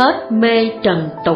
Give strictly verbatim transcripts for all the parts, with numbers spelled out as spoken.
hết mê trần tục.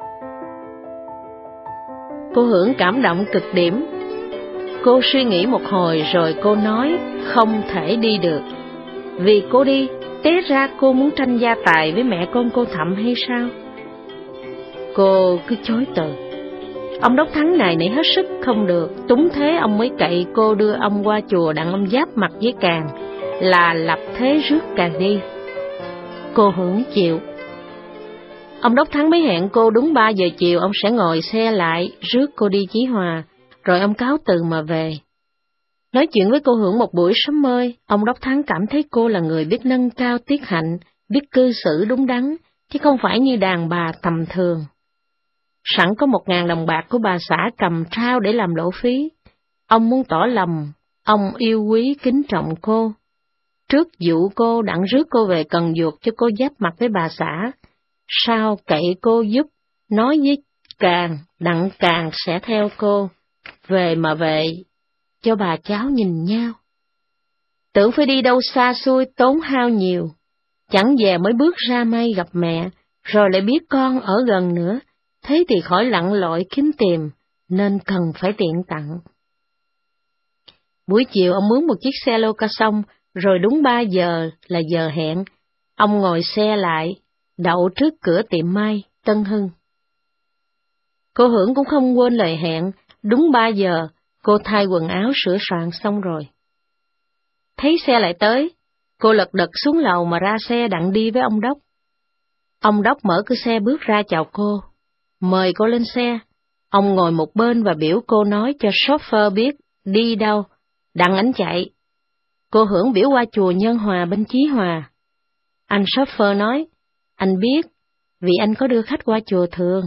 Cô Hưởng cảm động cực điểm. Cô suy nghĩ một hồi rồi cô nói không thể đi được. Vì cô đi, té ra cô muốn tranh gia tài với mẹ con cô Thậm hay sao? Cô cứ chối từ. Ông Đốc Thắng này nỉ hết sức không được, túng thế ông mới cậy cô đưa ông qua chùa đặng ông giáp mặt với Càng, là lập thế rước Càng đi. Cô Hưởng chịu. Ông Đốc Thắng mới hẹn cô đúng ba giờ chiều ông sẽ ngồi xe lại rước cô đi Chí Hòa, rồi ông cáo từ mà về. Nói chuyện với cô Hưởng một buổi sớm mơi, ông Đốc Thắng cảm thấy cô là người biết nâng cao tiết hạnh, biết cư xử đúng đắn, chứ không phải như đàn bà tầm thường. Sẵn có một ngàn đồng bạc của bà xã cầm trao để làm lỗ phí. Ông muốn tỏ lòng, ông yêu quý kính trọng cô. Trước dụ cô đặng rước cô về Cần Duộc cho cô giáp mặt với bà xã, sau cậy cô giúp, nói với Càng, đặng Càng sẽ theo cô, về mà về, cho bà cháu nhìn nhau. Tưởng phải đi đâu xa xôi tốn hao nhiều, chẳng về mới bước ra may gặp mẹ, rồi lại biết con ở gần nữa, thế thì khỏi lặn lội kiếm tìm, nên cần phải tiện tặng. Buổi chiều ông mướn một chiếc xe lô ca sông, rồi đúng ba giờ là giờ hẹn, ông ngồi xe lại, đậu trước cửa tiệm may, Tân Hưng. Cô Hưởng cũng không quên lời hẹn, đúng ba giờ, cô thay quần áo sửa soạn xong rồi. Thấy xe lại tới, cô lật đật xuống lầu mà ra xe đặng đi với ông Đốc. Ông Đốc mở cửa xe bước ra chào cô, mời cô lên xe. Ông ngồi một bên và biểu cô nói cho chauffeur biết đi đâu, đặng ảnh chạy. Cô Hưởng biểu qua chùa Nhân Hòa bên Chí Hòa. Anh chauffeur nói, anh biết, vì anh có đưa khách qua chùa thường.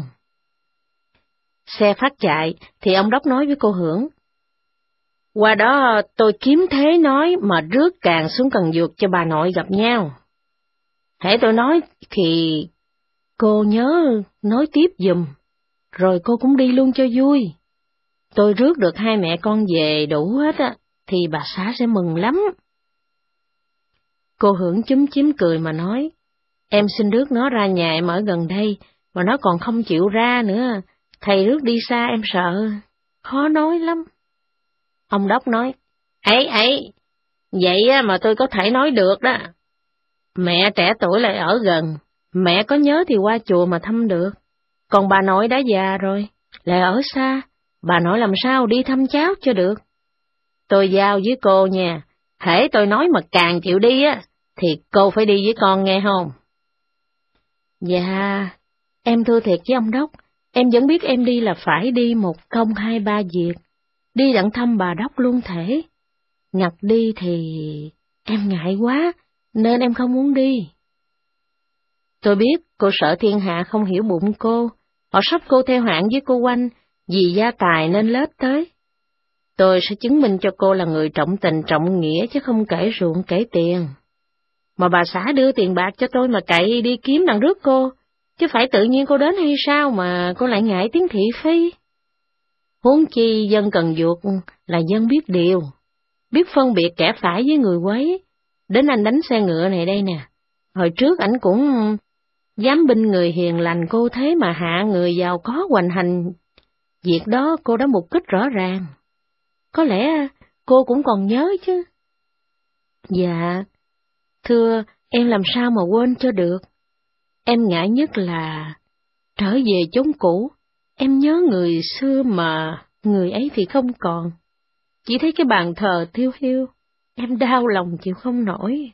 Xe phát chạy, thì ông Đốc nói với cô Hưởng, qua đó tôi kiếm thế nói mà rước Càng xuống Cần Duộc cho bà nội gặp nhau. Hễ tôi nói thì cô nhớ nói tiếp giùm, rồi cô cũng đi luôn cho vui. Tôi rước được hai mẹ con về đủ hết á, thì bà xã sẽ mừng lắm. Cô Hưởng chúm chím cười mà nói, em xin rước nó ra nhà em ở gần đây, mà nó còn không chịu ra nữa, thầy rước đi xa em sợ, khó nói lắm. Ông Đốc nói, ấy ấy, vậy mà tôi có thể nói được đó. Mẹ trẻ tuổi lại ở gần, mẹ có nhớ thì qua chùa mà thăm được. Còn bà nội đã già rồi, lại ở xa, bà nội làm sao đi thăm cháu cho được. Tôi giao với cô nha, hễ tôi nói mà Càng chịu đi á, thì cô phải đi với con nghe không? Dạ, em thưa thiệt với ông Đốc, em vẫn biết em đi là phải đi một công hai ba việc, đi đặng thăm bà Đốc luôn thể. Ngặt đi thì em ngại quá, nên em không muốn đi. Tôi biết cô sợ thiên hạ không hiểu bụng cô, họ sắp cô theo hạng với cô Oanh, vì gia tài nên lết tới. Tôi sẽ chứng minh cho cô là người trọng tình trọng nghĩa chứ không kể ruộng kể tiền. Mà bà xã đưa tiền bạc cho tôi mà cậy đi kiếm đặng rước cô, chứ phải tự nhiên cô đến hay sao mà cô lại ngại tiếng thị phi. Huống chi dân Cần Duộc là dân biết điều, biết phân biệt kẻ phải với người quấy. Đến anh đánh xe ngựa này đây nè, hồi trước ảnh cũng dám binh người hiền lành cô thế mà hạ người giàu có hoành hành. Việc đó cô đã mục kích rõ ràng. Có lẽ cô cũng còn nhớ chứ. Dạ, thưa, em làm sao mà quên cho được. Em ngại nhất là trở về chốn cũ, em nhớ người xưa mà người ấy thì không còn. Chỉ thấy cái bàn thờ thiêu hiu, em đau lòng chịu không nổi.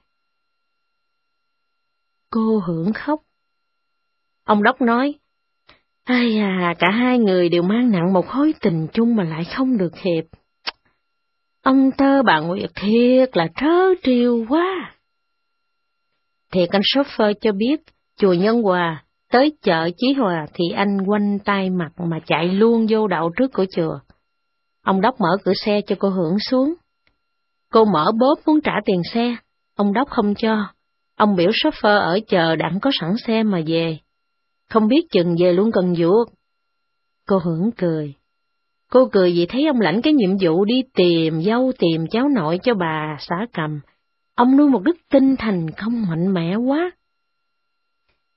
Cô Hưởng khóc. Ông Đốc nói, ai à, cả hai người đều mang nặng một khối tình chung mà lại không được hiệp. Ông tơ bà Nguyệt thiệt là trớ trêu quá. Thiệt anh chauffeur cho biết, chùa Nhân Hòa, tới chợ Chí Hòa thì anh quanh tay mặt mà chạy luôn vô đậu trước cửa chùa. Ông Đốc mở cửa xe cho cô Hưởng xuống. Cô mở bóp muốn trả tiền xe, ông Đốc không cho. Ông biểu chauffeur ở chờ đặng có sẵn xe mà về. Không biết chừng về luôn Cần Duộc. Cô Hưởng cười. Cô cười vì thấy ông lãnh cái nhiệm vụ đi tìm dâu tìm cháu nội cho bà xã Cầm. Ông nuôi một đức tinh thành công mạnh mẽ quá.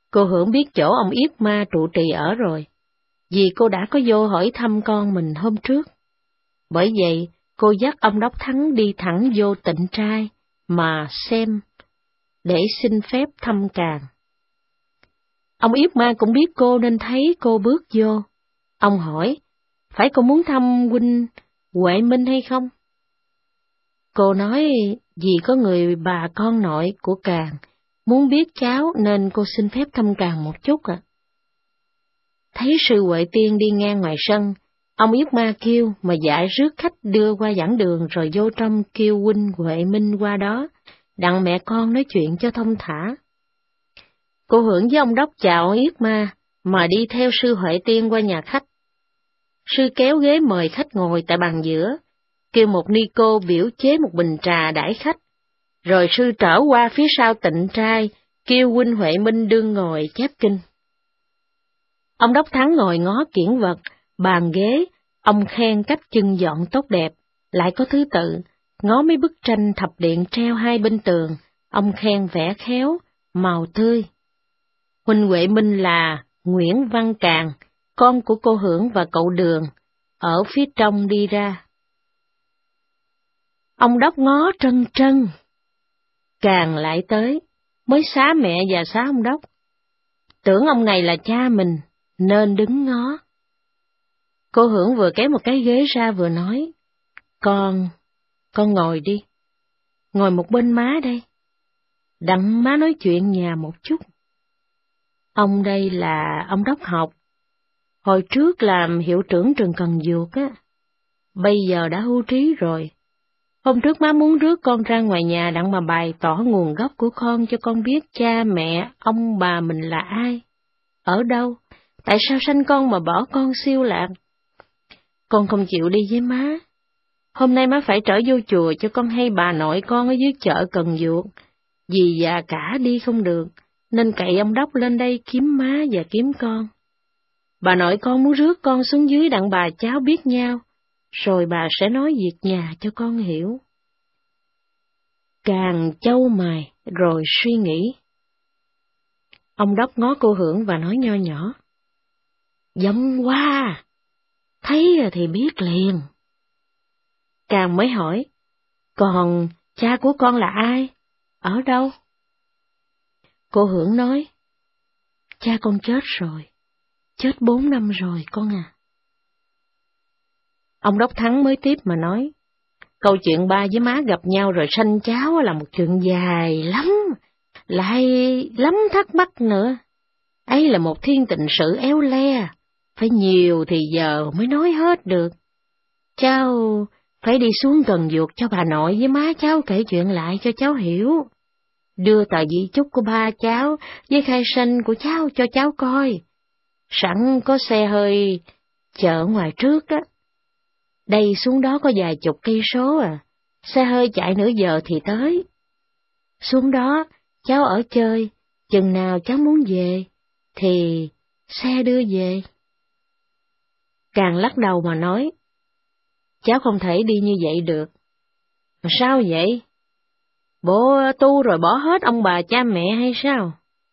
Cô Hưởng biết chỗ ông Yết Ma trụ trì ở rồi, vì cô đã có vô hỏi thăm con mình hôm trước. Bởi vậy, cô dắt ông Đốc Thắng đi thẳng vô Tịnh Trai mà xem, để xin phép thăm Càng. Ông Yết Ma cũng biết cô nên thấy cô bước vô. Ông hỏi, phải cô muốn thăm huynh Huệ Minh hay không? Cô nói, vì có người bà con nội của Càng muốn biết cháu nên cô xin phép thăm Càng một chút ạ. À. Thấy sư Huệ Tiên đi ngang ngoài sân, ông Yết Ma kêu mà dạy rước khách đưa qua giảng đường rồi vô trong kêu huynh Huệ Minh qua đó, đặng mẹ con nói chuyện cho thông thả. Cô Hưởng với ông Đốc chào ông Yết Ma mà đi theo sư Huệ Tiên qua nhà khách. Sư kéo ghế mời khách ngồi tại bàn giữa, kêu một ni cô biểu chế một bình trà đãi khách, rồi sư trở qua phía sau Tịnh Trai, kêu huynh Huệ Minh đương ngồi chép kinh. Ông Đốc Thắng ngồi ngó kiển vật, bàn ghế, ông khen cách chân dọn tốt đẹp, lại có thứ tự, ngó mấy bức tranh thập điện treo hai bên tường, ông khen vẽ khéo, màu tươi. Huynh Huệ Minh là Nguyễn Văn Càng, con của cô Hưởng và cậu Đường, ở phía trong đi ra. Ông Đốc ngó trân trân. Càng lại tới, mới xá mẹ và xá ông Đốc. Tưởng ông này là cha mình, nên đứng ngó. Cô Hưởng vừa kéo một cái ghế ra vừa nói, Con, con ngồi đi. Ngồi một bên má đây. Đặng má nói chuyện nhà một chút. Ông đây là ông Đốc Học. Hồi trước làm hiệu trưởng trường Cần Duộc á. Bây giờ đã hưu trí rồi. Hôm trước má muốn rước con ra ngoài nhà đặng mà bày tỏ nguồn gốc của con cho con biết cha mẹ, ông bà mình là ai, ở đâu, tại sao sanh con mà bỏ con siêu lạc. Con không chịu đi với má. Hôm nay má phải trở vô chùa cho con hay bà nội con ở dưới chợ Cần Duộc. Dì già cả đi không được, nên cậy ông Đốc lên đây kiếm má và kiếm con. Bà nội con muốn rước con xuống dưới đặng bà cháu biết nhau, rồi bà sẽ nói việc nhà cho con hiểu. Càng chau mày rồi suy nghĩ. Ông Đốc ngó cô Hưởng và nói nho nhỏ, giống quá, thấy thì biết liền. Càng mới hỏi, còn cha của con là ai, ở đâu? Cô Hưởng nói, cha con chết rồi, chết bốn năm rồi con à. Ông Đốc Thắng mới tiếp mà nói, câu chuyện ba với má gặp nhau rồi sanh cháu là một chuyện dài lắm, lại lắm thắc mắc nữa. Ấy là một thiên tình sự éo le, phải nhiều thì giờ mới nói hết được. Cháu phải đi xuống Cần Duộc cho bà nội với má cháu kể chuyện lại cho cháu hiểu. Đưa tờ di chúc của ba cháu với khai sinh của cháu cho cháu coi. Sẵn có xe hơi chợ ngoài trước á. Đây xuống đó có vài chục cây số à, xe hơi chạy nửa giờ thì tới. Xuống đó, cháu ở chơi, chừng nào cháu muốn về, thì xe đưa về. Càng lắc đầu mà nói, cháu không thể đi như vậy được. Sao vậy? Bộ tu rồi bỏ hết ông bà cha mẹ hay sao?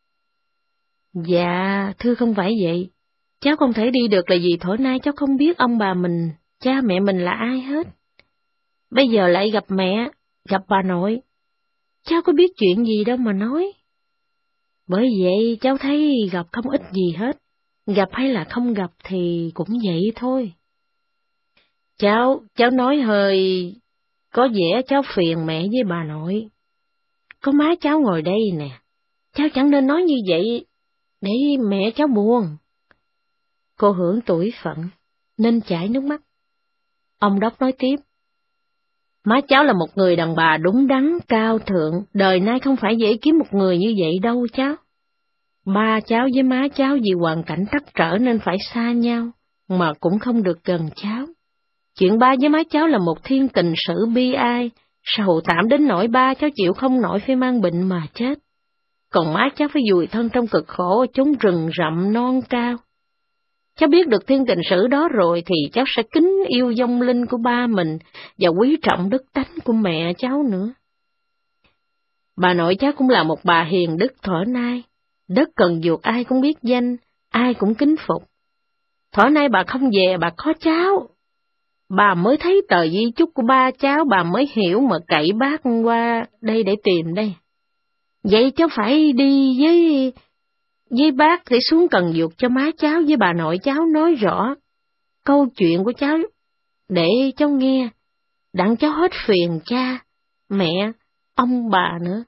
Dạ, thưa không phải vậy. Cháu không thể đi được là vì thổi nay cháu không biết ông bà mình, cha mẹ mình là ai hết. Bây giờ lại gặp mẹ, gặp bà nội. Cháu có biết chuyện gì đâu mà nói. Bởi vậy cháu thấy gặp không ít gì hết. Gặp hay là không gặp thì cũng vậy thôi. Cháu, cháu nói hơi có vẻ cháu phiền mẹ với bà nội. Có má cháu ngồi đây nè, cháu chẳng nên nói như vậy, để mẹ cháu buồn. Cô Hưởng tủi phận, nên chảy nước mắt. Ông Đốc nói tiếp, má cháu là một người đàn bà đúng đắn, cao thượng, đời nay không phải dễ kiếm một người như vậy đâu cháu. Ba cháu với má cháu vì hoàn cảnh trắc trở nên phải xa nhau, mà cũng không được gần cháu. Chuyện ba với má cháu là một thiên tình sự bi ai, sầu tạm đến nỗi ba cháu chịu không nổi phải mang bệnh mà chết. Còn má cháu phải vùi thân trong cực khổ ở chốn rừng rậm non cao. Cháu biết được thiên tình sử đó rồi thì cháu sẽ kính yêu vong linh của ba mình và quý trọng đức tánh của mẹ cháu nữa. Bà nội cháu cũng là một bà hiền đức thuở nay, Đất Cần Duộc ai cũng biết danh, ai cũng kính phục. Thỏ nay bà không về, bà có cháu. Bà mới thấy tờ di chúc của ba cháu, bà mới hiểu mà cậy bác qua đây để tìm đây. Vậy cháu phải đi với với bác để xuống Cần Duộc cho má cháu với bà nội cháu nói rõ câu chuyện của cháu để cháu nghe, đặng cháu hết phiền cha, mẹ, ông bà nữa.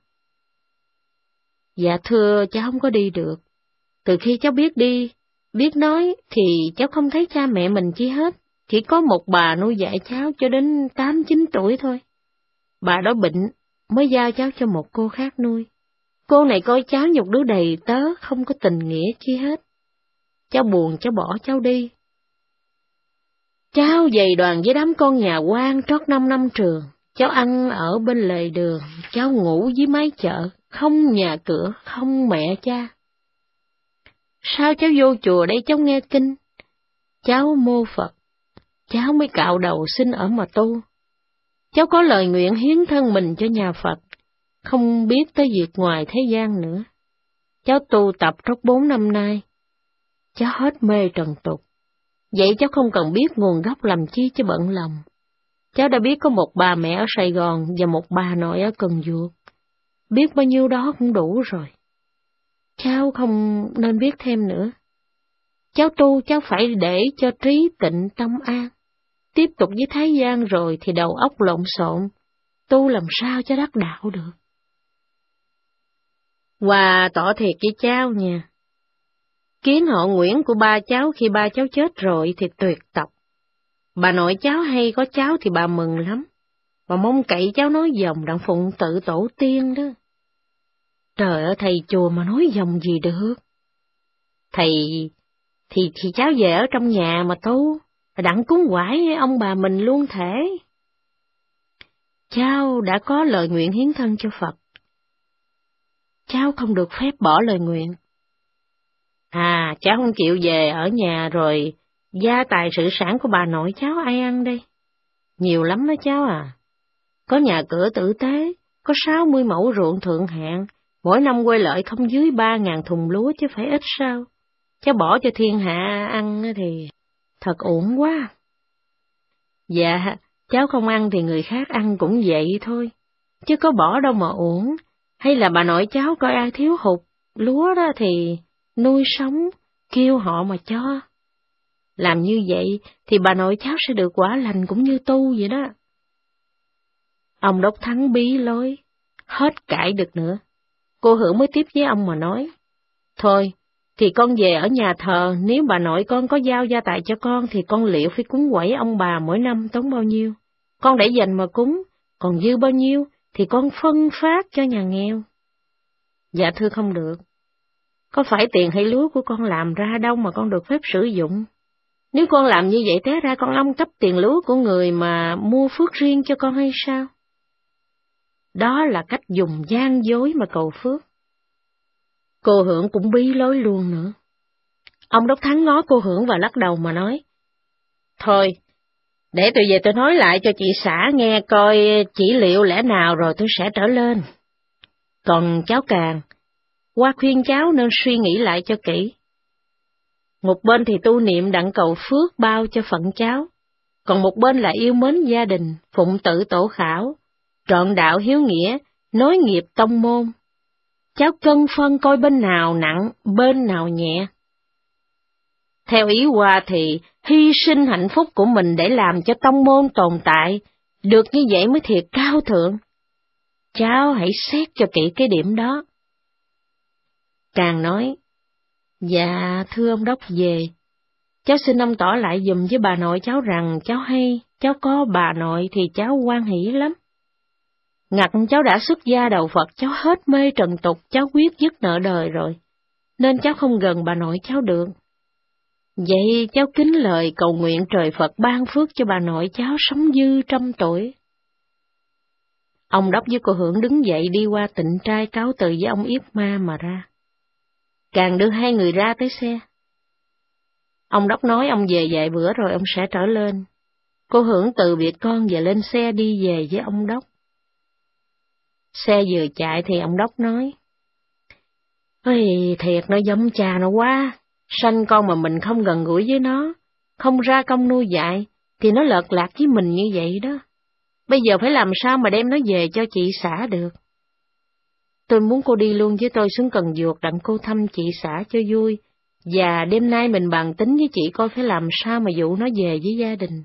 Dạ thưa, cháu không có đi được. Từ khi cháu biết đi, biết nói thì cháu không thấy cha mẹ mình chi hết. Chỉ có một bà nuôi dạy cháu cho đến tám chín tuổi thôi. Bà đó bệnh, mới giao cháu cho một cô khác nuôi. Cô này coi cháu nhục đứa đầy tớ, không có tình nghĩa chi hết. Cháu buồn, cháu bỏ cháu đi. Cháu dày đoàn với đám con nhà quan trót năm năm trường. Cháu ăn ở bên lề đường, cháu ngủ dưới mái chợ, không nhà cửa, không mẹ cha. Sao cháu vô chùa đây cháu nghe kinh? Cháu mô Phật, cháu mới cạo đầu xin ở mà tu. Cháu có lời nguyện hiến thân mình cho nhà Phật, không biết tới việc ngoài thế gian nữa. Cháu tu tập trót bốn năm nay, cháu hết mê trần tục. Vậy cháu không cần biết nguồn gốc làm chi cho bận lòng. Cháu đã biết có một bà mẹ ở Sài Gòn và một bà nội ở Cần Duộc. Biết bao nhiêu đó cũng đủ rồi. Cháu không nên biết thêm nữa. Cháu tu cháu phải để cho trí tịnh tâm an. Tiếp tục với thế gian rồi thì đầu óc lộn xộn. Tu làm sao cho đắc đạo được. Hòa tỏ thiệt với cháu nha. Kiến họ Nguyễn của ba cháu khi ba cháu chết rồi thì tuyệt tộc. Bà nội cháu hay có cháu thì bà mừng lắm. Bà mong cậy cháu nói dòng đặng phụng tự tổ tiên đó. Trời ơi, thầy chùa mà nói dòng gì được. Thầy, thì thì cháu về ở trong nhà mà tu, đặng cúng quải ông bà mình luôn thể. Cháu đã có lời nguyện hiến thân cho Phật. Cháu không được phép bỏ lời nguyện. À, cháu không chịu về ở nhà rồi, gia tài sự sản của bà nội cháu ai ăn đây? Nhiều lắm đó cháu à. Có nhà cửa tử tế, có sáu mươi mẫu ruộng thượng hạng, mỗi năm quay lợi không dưới ba ngàn thùng lúa chứ phải ít sao. Cháu bỏ cho thiên hạ ăn thì thật uổng quá. Dạ, cháu không ăn thì người khác ăn cũng vậy thôi, chứ có bỏ đâu mà uổng. Hay là bà nội cháu coi ai thiếu hụt lúa đó thì nuôi sống, kêu họ mà cho. Làm như vậy thì bà nội cháu sẽ được quả lành cũng như tu vậy đó. Ông Đốc Thắng bí lối, hết cãi được nữa. Cô Hưởng mới tiếp với ông mà nói, thôi, thì con về ở nhà thờ, nếu bà nội con có giao gia tài cho con thì con liệu phải cúng quẩy ông bà mỗi năm tốn bao nhiêu. Con để dành mà cúng, còn dư bao nhiêu thì con phân phát cho nhà nghèo. Dạ thưa không được. Có phải tiền hay lúa của con làm ra đâu mà con được phép sử dụng. Nếu con làm như vậy té ra con ăn cắp tiền lúa của người mà mua phước riêng cho con hay sao? Đó là cách dùng gian dối mà cầu phước. Cô Hưởng cũng bí lối luôn nữa. Ông Đốc Thắng ngó cô Hưởng và lắc đầu mà nói, thôi, để tôi về tôi nói lại cho chị xã nghe coi chỉ liệu lẽ nào rồi tôi sẽ trở lên. Còn cháu Càng, qua khuyên cháu nên suy nghĩ lại cho kỹ. Một bên thì tu niệm đặng cầu phước bao cho phận cháu, còn một bên là yêu mến gia đình, phụng tự tổ khảo, trọn đạo hiếu nghĩa, nối nghiệp tông môn. Cháu cân phân coi bên nào nặng, bên nào nhẹ. Theo ý Hoa thì hy sinh hạnh phúc của mình để làm cho tông môn tồn tại, được như vậy mới thiệt cao thượng. Cháu hãy xét cho kỹ cái điểm đó. Càng nói, dạ thưa ông Đốc về, cháu xin ông tỏ lại giùm với bà nội cháu rằng cháu hay, cháu có bà nội thì cháu hoan hỷ lắm. Ngặt cháu đã xuất gia đầu Phật, cháu hết mê trần tục, cháu quyết dứt nợ đời rồi, nên cháu không gần bà nội cháu được. Vậy cháu kính lời cầu nguyện trời Phật ban phước cho bà nội cháu sống dư trăm tuổi. Ông Đốc với cô Hưởng đứng dậy đi qua tịnh trai cáo từ với ông Yết Ma mà ra. Càng đưa hai người ra tới xe. Ông Đốc nói ông về vài bữa rồi ông sẽ trở lên. Cô Hưởng từ biệt con và lên xe đi về với ông Đốc. Xe vừa chạy thì ông Đốc nói, Ôi, thiệt nó giống cha nó quá, sanh con mà mình không gần gũi với nó, không ra công nuôi dạy, thì nó lợt lạc với mình như vậy đó. Bây giờ phải làm sao mà đem nó về cho chị xã được. Tôi muốn cô đi luôn với tôi xuống Cần Duộc đặng cô thăm chị xã cho vui, và đêm nay mình bàn tính với chị coi phải làm sao mà dụ nó về với gia đình.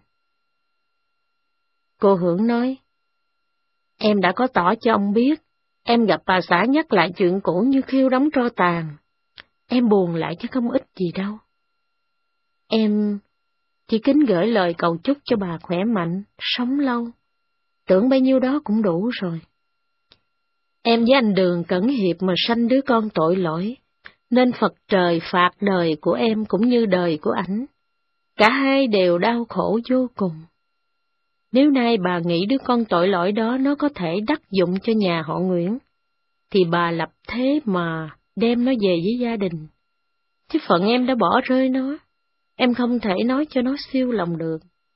Cô Hưởng nói, em đã có tỏ cho ông biết, em gặp bà xã nhắc lại chuyện cũ như khiêu đóng tro tàn. Em buồn lại chứ không ít gì đâu. Em chỉ kính gửi lời cầu chúc cho bà khỏe mạnh, sống lâu. Tưởng bấy nhiêu đó cũng đủ rồi. Em với anh Đường Cẩn Hiệp mà sanh đứa con tội lỗi, nên Phật trời phạt đời của em cũng như đời của ảnh. Cả hai đều đau khổ vô cùng. Nếu nay bà nghĩ đứa con tội lỗi đó nó có thể đắc dụng cho nhà họ Nguyễn, thì bà lập thế mà đem nó về với gia đình. Chứ phận em đã bỏ rơi nó, em không thể nói cho nó siêu lòng được.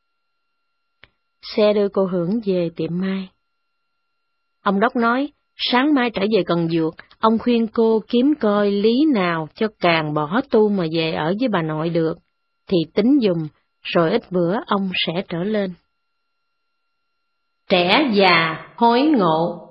Xe đưa cô Hưởng về tiệm mai. Ông Đốc nói, sáng mai trở về Cần Duộc, ông khuyên cô kiếm coi lý nào cho càng bỏ tu mà về ở với bà nội được, thì tính dùng, rồi ít bữa ông sẽ trở lên. Trẻ già hối ngộ.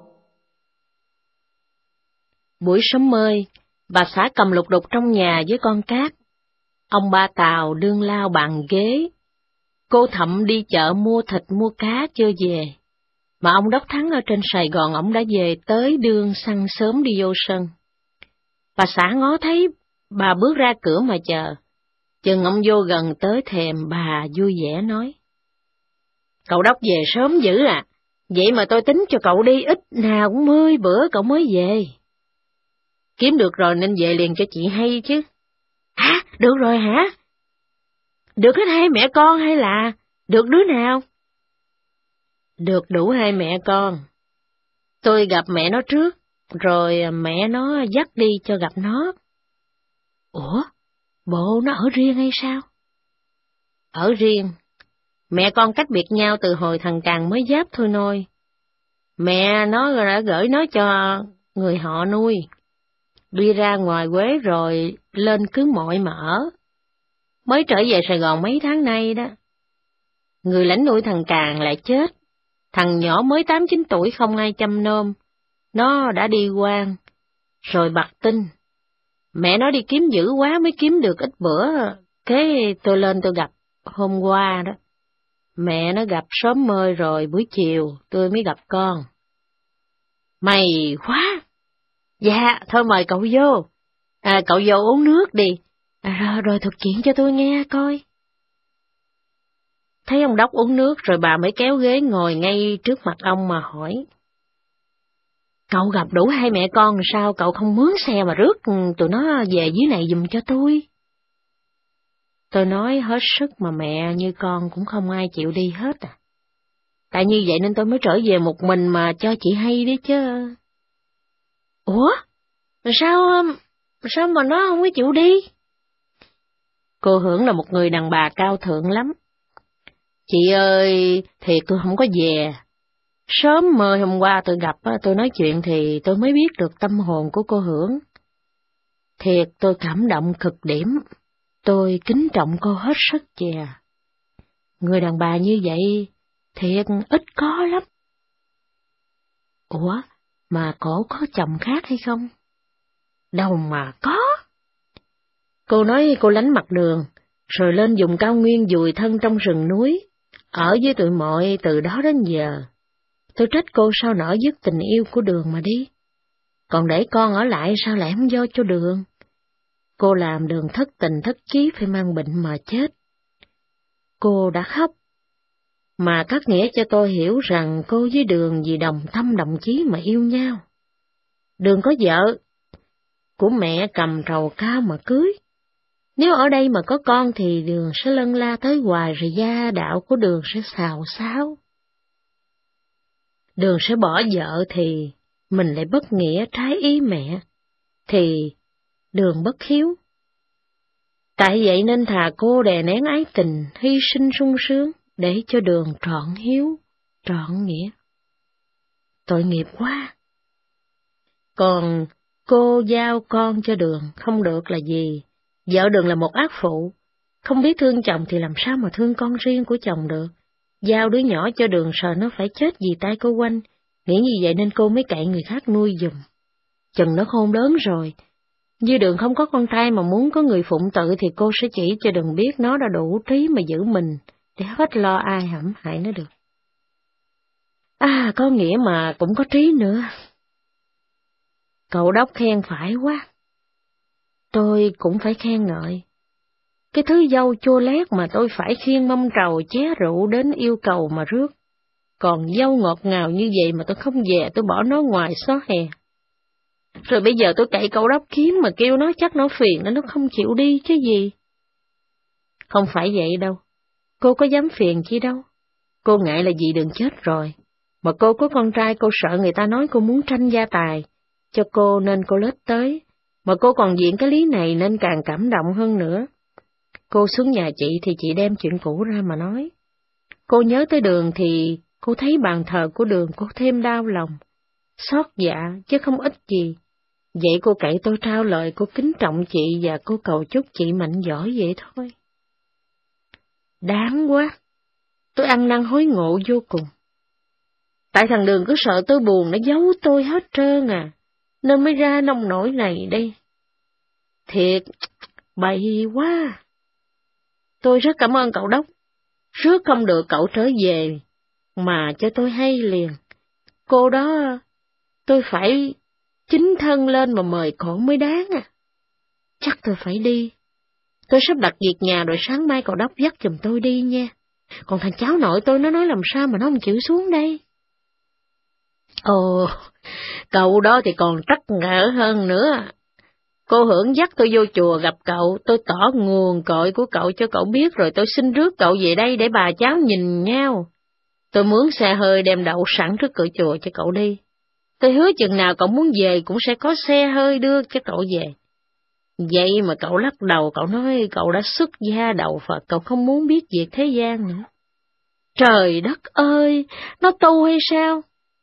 Buổi sớm mơi, bà xã cầm lục đục trong nhà với con cát. Ông ba Tàu đương lao bàn ghế. Cô Thậm đi chợ mua thịt mua cá chưa về. Mà ông Đốc Thắng ở trên Sài Gòn ổng đã về tới đương săn sớm đi vô sân. Bà xã ngó thấy bà bước ra cửa mà chờ. Chừng ông vô gần tới thềm, bà vui vẻ nói, cậu Đốc về sớm dữ à, vậy mà tôi tính cho cậu đi ít nào cũng mươi bữa cậu mới về. Kiếm được rồi nên về liền cho chị hay chứ. Hả? Được rồi hả? Được hết hai mẹ con hay là được đứa nào? Được đủ hai mẹ con. Tôi gặp mẹ nó trước, rồi mẹ nó dắt đi cho gặp nó. Ủa? Bộ nó ở riêng hay sao? Ở riêng. Mẹ con cách biệt nhau từ hồi thằng Càng mới giáp thôi nôi. Mẹ nó đã gửi nó cho người họ nuôi. Đi ra ngoài Quế rồi lên cứ mọi mà ở. Mới trở về Sài Gòn mấy tháng nay đó. Người lãnh nuôi thằng Càng lại chết. Thằng nhỏ mới tám chín tuổi không ai chăm nom. Nó đã đi quan. Rồi bặt tin. Mẹ nó đi kiếm dữ quá mới kiếm được ít bữa. Cái tôi lên tôi gặp hôm qua đó. Mẹ nó gặp sớm mơi rồi buổi chiều tôi mới gặp con. Mày quá! Dạ, thôi mời cậu vô. À, cậu vô uống nước đi. À, rồi, rồi thuật chuyện cho tôi nghe coi. Thấy ông Đốc uống nước rồi bà mới kéo ghế ngồi ngay trước mặt ông mà hỏi. Cậu gặp đủ hai mẹ con sao cậu không mướn xe mà rước tụi nó về dưới này giùm cho tôi? Tôi nói hết sức mà mẹ như con cũng không ai chịu đi hết à. Tại như vậy nên tôi mới trở về một mình mà cho chị hay đi chứ. Ủa? Sao, sao mà nó không có chịu đi? Cô Hưởng là một người đàn bà cao thượng lắm. Chị ơi, thiệt tôi không có về. Sớm mời hôm qua tôi gặp, tôi nói chuyện thì tôi mới biết được tâm hồn của cô Hưởng. Thiệt tôi cảm động cực điểm. Tôi kính trọng cô hết sức chè. Người đàn bà như vậy, thiệt ít có lắm. Ủa, mà cổ có chồng khác hay không? Đâu mà có. Cô nói cô lánh mặt đường, rồi lên vùng cao nguyên dùi thân trong rừng núi, ở với tụi mọi từ đó đến giờ. Tôi trách cô sao nỡ dứt tình yêu của Đường mà đi. Còn để con ở lại sao lại không do cho Đường? Cô làm Đường thất tình thất chí phải mang bệnh mà chết. Cô đã khóc, mà cắt nghĩa cho tôi hiểu rằng cô với Đường vì đồng tâm đồng chí mà yêu nhau. Đường có vợ, của mẹ cầm trầu cao mà cưới. Nếu ở đây mà có con thì Đường sẽ lân la tới hoài rồi gia đạo của Đường sẽ xào xáo. Đường sẽ bỏ vợ thì mình lại bất nghĩa trái ý mẹ, thì Đường bất hiếu. Tại vậy nên thà cô đè nén ái tình, hy sinh sung sướng, để cho Đường trọn hiếu, trọn nghĩa. Tội nghiệp quá. Còn Cô giao con cho Đường không được là gì? Vợ Đường là một ác phụ, không biết thương chồng thì làm sao mà thương con riêng của chồng được. Giao đứa nhỏ cho Đường sợ nó phải chết vì tay cô Oanh, nghĩ như vậy nên cô mới cậy người khác nuôi giùm. Chừng nó khôn lớn rồi, như Đường không có con trai mà muốn có người phụng tự thì cô sẽ chỉ cho Đường biết nó đã đủ trí mà giữ mình, để hết lo ai hãm hại nó được. À, có nghĩa mà cũng có trí nữa. Cậu Đốc khen phải quá. Tôi cũng phải khen ngợi. Cái thứ dâu chua lét mà tôi phải khiêng mâm trầu ché rượu đến yêu cầu mà rước. Còn dâu ngọt ngào như vậy mà tôi không về, tôi bỏ nó ngoài xó hè. Rồi bây giờ tôi cậy cậu Đốc kiếm mà kêu nó chắc nó phiền nên nó không chịu đi chứ gì. Không phải vậy đâu. Cô có dám phiền chi đâu. Cô ngại là vì Đường chết rồi. Mà cô có con trai cô sợ người ta nói cô muốn tranh gia tài cho cô nên cô lết tới. Mà cô còn diện cái lý này nên càng cảm động hơn nữa. Cô xuống nhà chị thì chị đem chuyện cũ ra mà nói. Cô nhớ tới Đường thì cô thấy bàn thờ của Đường cô thêm đau lòng, xót dạ chứ không ít gì. Vậy cô cậy tôi trao lời cô kính trọng chị và cô cầu chúc chị mạnh giỏi vậy thôi. Đáng quá, tôi ăn năn hối ngộ vô cùng. Tại thằng Đường cứ sợ tôi buồn nó giấu tôi hết trơn à, nên mới ra nông nổi này đây. Thiệt, bậy quá. Tôi rất cảm ơn cậu Đốc, rước không được cậu trở về, mà cho tôi hay liền. Cô đó, tôi phải chính thân lên mà mời cổ mới đáng à. Chắc tôi phải đi. Tôi sắp đặt việc nhà rồi sáng mai cậu Đốc dắt giùm tôi đi nha. Còn thằng cháu nội tôi nó nói làm sao mà nó không chịu xuống đây. Ồ, cậu đó thì còn trắc ngỡ hơn nữa. Cô Hưởng dắt tôi vô chùa gặp cậu, tôi tỏ nguồn cội của cậu cho cậu biết rồi tôi xin rước cậu về đây để bà cháu nhìn nhau. Tôi mướn xe hơi đem đậu sẵn trước cửa chùa cho cậu đi. Tôi hứa chừng nào cậu muốn về cũng sẽ có xe hơi đưa cho cậu về. Vậy mà cậu lắc đầu, cậu nói cậu đã xuất gia đầu Phật, cậu không muốn biết việc thế gian nữa. Trời đất ơi, nó tu hay sao?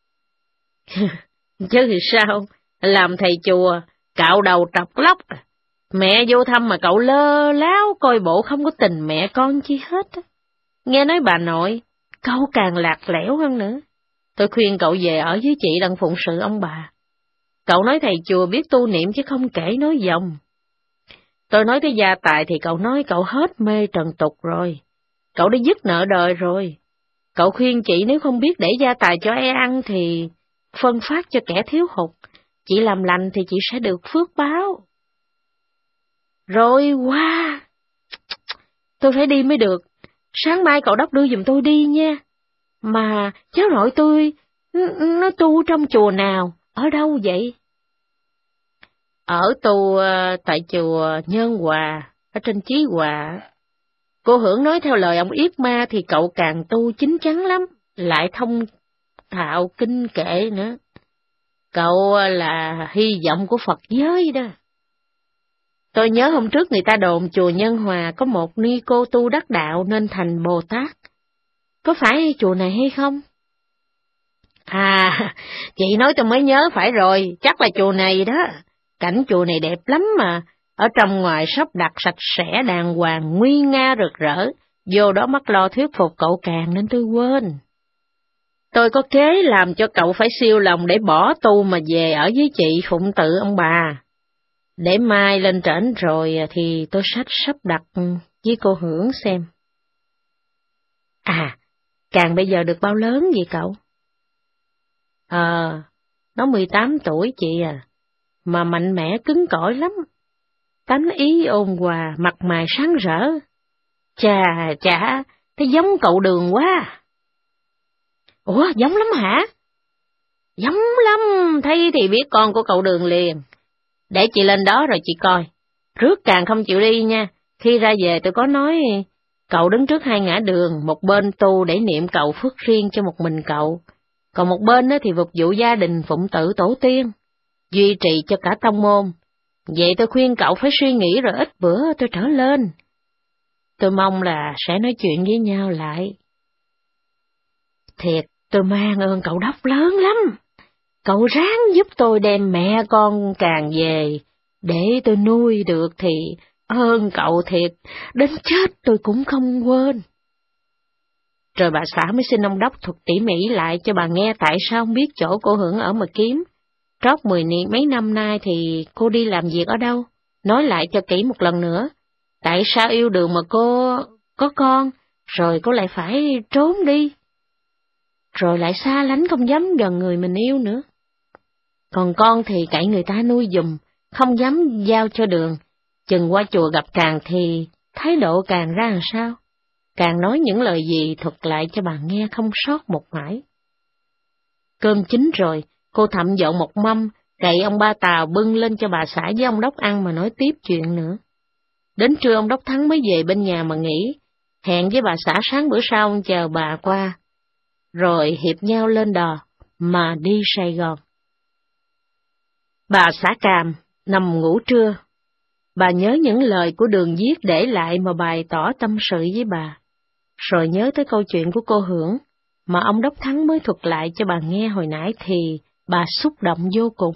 Chứ thì sao, làm thầy chùa, cạo đầu trọc lóc. Mẹ vô thăm mà cậu lơ láo coi bộ không có tình mẹ con chi hết. Nghe nói bà nội, cậu càng lạc lẽo hơn nữa. Tôi khuyên cậu về ở với chị đặng phụng sự ông bà. Cậu nói thầy chùa biết tu niệm chứ không kể nói dòng. Tôi nói tới gia tài thì cậu nói cậu hết mê trần tục rồi. Cậu đã dứt nợ đời rồi. Cậu khuyên chị nếu không biết để gia tài cho e ăn thì phân phát cho kẻ thiếu hụt. Chị làm lành thì chị sẽ được phước báo. Rồi wow, tôi phải đi mới được. Sáng mai cậu Đốc đưa giùm tôi đi nha. Mà cháu nội tôi, nó tu trong chùa nào, ở đâu vậy? Ở tu tại chùa Nhân Hòa, ở trên Chí Hòa. Cô Hưởng nói theo lời ông Yết Ma thì cậu càng tu chín chắn lắm, lại thông thạo kinh kệ nữa. Cậu là hy vọng của Phật giới đó. Tôi nhớ hôm trước người ta đồn chùa Nhân Hòa có một ni cô tu đắc đạo nên thành Bồ Tát. Có phải chùa này hay không? À, chị nói tôi mới nhớ phải rồi, chắc là chùa này đó. Cảnh chùa này đẹp lắm mà, ở trong ngoài sắp đặt sạch sẽ đàng hoàng, nguy nga rực rỡ, vô đó mắc lo thuyết phục cậu càng nên tôi quên. Tôi có kế làm cho cậu phải siêu lòng để bỏ tu mà về ở với chị phụng tự ông bà. Để mai lên trển rồi thì tôi sách sắp đặt với cô Hưởng xem. À, Càng bây giờ được bao lớn vậy cậu? Ờ, nó mười tám tuổi chị à, mà mạnh mẽ cứng cỏi lắm. Tánh ý ôn hòa, mặt mày sáng rỡ. Chà, chà, thấy giống cậu Đường quá. Ủa, giống lắm hả? Giống lắm, thấy thì biết con của cậu Đường liền. Để chị lên đó rồi chị coi. Rước Càng không chịu đi nha. Khi ra về tôi có nói cậu đứng trước hai ngã đường, một bên tu để niệm cầu phước riêng cho một mình cậu, còn một bên thì phục vụ gia đình phụng tự tổ tiên, duy trì cho cả tông môn. Vậy tôi khuyên cậu phải suy nghĩ rồi ít bữa tôi trở lên. Tôi mong là sẽ nói chuyện với nhau lại. Thiệt, tôi mang ơn cậu Đốc lớn lắm. cậu ráng giúp tôi đem mẹ con Càng về, để tôi nuôi được thì ơn cậu thiệt, đến chết tôi cũng không quên. Rồi bà xã mới xin ông Đốc thuật tỉ mỉ lại cho bà nghe tại sao không biết chỗ cô Hưởng ở mà kiếm. Trót mười mấy năm nay thì cô đi làm việc ở đâu, nói lại cho kỹ một lần nữa. Tại sao yêu đương mà cô có con, rồi cô lại phải trốn đi, rồi lại xa lánh không dám gần người mình yêu nữa. Còn con thì cậy người ta nuôi giùm, không dám giao cho Đường. Chừng qua chùa gặp Càng thì thái độ Càng ra làm sao? Càng nói những lời gì thuật lại cho bà nghe không sót một mãi. Cơm chín rồi, cô Thậm dọn một mâm, cậy ông Ba Tàu bưng lên cho bà xã với ông Đốc ăn mà nói tiếp chuyện nữa. Đến trưa ông Đốc Thắng mới về bên nhà mà nghỉ, hẹn với bà xã sáng bữa sau ông chờ bà qua, rồi hiệp nhau lên đò mà đi Sài Gòn. Bà xã Càm nằm ngủ trưa, bà nhớ những lời của Đường viết để lại mà bày tỏ tâm sự với bà, rồi nhớ tới câu chuyện của cô Hưởng mà ông Đốc Thắng mới thuật lại cho bà nghe hồi nãy thì bà xúc động vô cùng.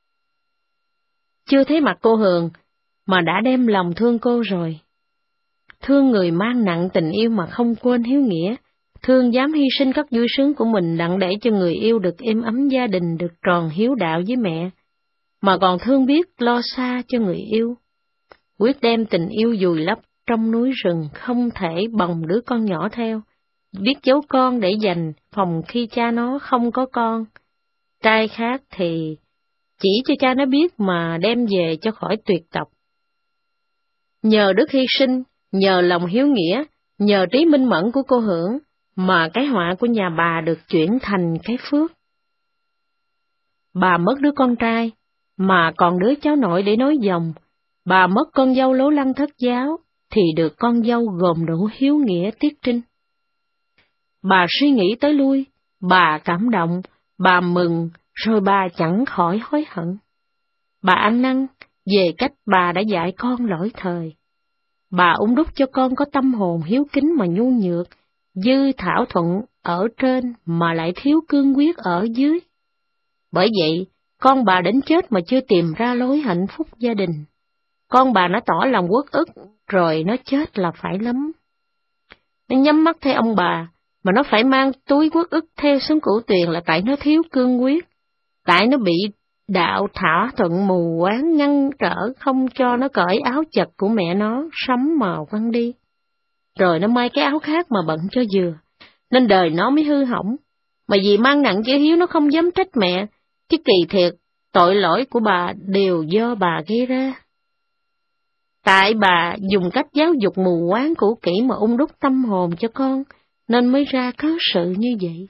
Chưa thấy mặt cô Hường mà đã đem lòng thương cô rồi. Thương người mang nặng tình yêu mà không quên hiếu nghĩa, thương dám hy sinh các vui sướng của mình đặng để cho người yêu được êm ấm gia đình, được tròn hiếu đạo với mẹ, mà còn thương biết lo xa cho người yêu. Quyết đem tình yêu vùi lấp trong núi rừng, không thể bồng đứa con nhỏ theo, biết giấu con để dành phòng khi cha nó không có con. Trai khác thì chỉ cho cha nó biết mà đem về cho khỏi tuyệt tộc. Nhờ đức hy sinh, nhờ lòng hiếu nghĩa, nhờ trí minh mẫn của cô Hưởng mà cái họa của nhà bà được chuyển thành cái phước. Bà mất đứa con trai, mà còn đứa cháu nội để nối dòng. Bà mất con dâu lố lăng thất giáo, thì được con dâu gồm đủ hiếu nghĩa tiết trinh. Bà suy nghĩ tới lui, bà cảm động, bà mừng, rồi bà chẳng khỏi hối hận. Bà ăn năn về cách bà đã dạy con lỗi thời. Bà ung đúc cho con có tâm hồn hiếu kính mà nhu nhược, dư thảo thuận ở trên mà lại thiếu cương quyết ở dưới. Bởi vậy, con bà đến chết mà chưa tìm ra lối hạnh phúc gia đình. Con bà nó tỏ lòng uất ức, rồi nó chết là phải lắm. Nó nhắm mắt theo ông bà, mà nó phải mang túi uất ức theo xuống cửu tuyền là tại nó thiếu cương quyết, tại nó bị đạo thỏa thuận mù quáng ngăn trở không cho nó cởi áo chật của mẹ nó sắm màu quăng đi. Rồi nó may cái áo khác mà bận cho vừa, nên đời nó mới hư hỏng. Mà vì mang nặng chữ hiếu nó không dám trách mẹ, chứ kỳ thiệt, tội lỗi của bà đều do bà gây ra. Tại bà dùng cách giáo dục mù quáng cũ kỹ mà ung đúc tâm hồn cho con, nên mới ra cớ sự như vậy.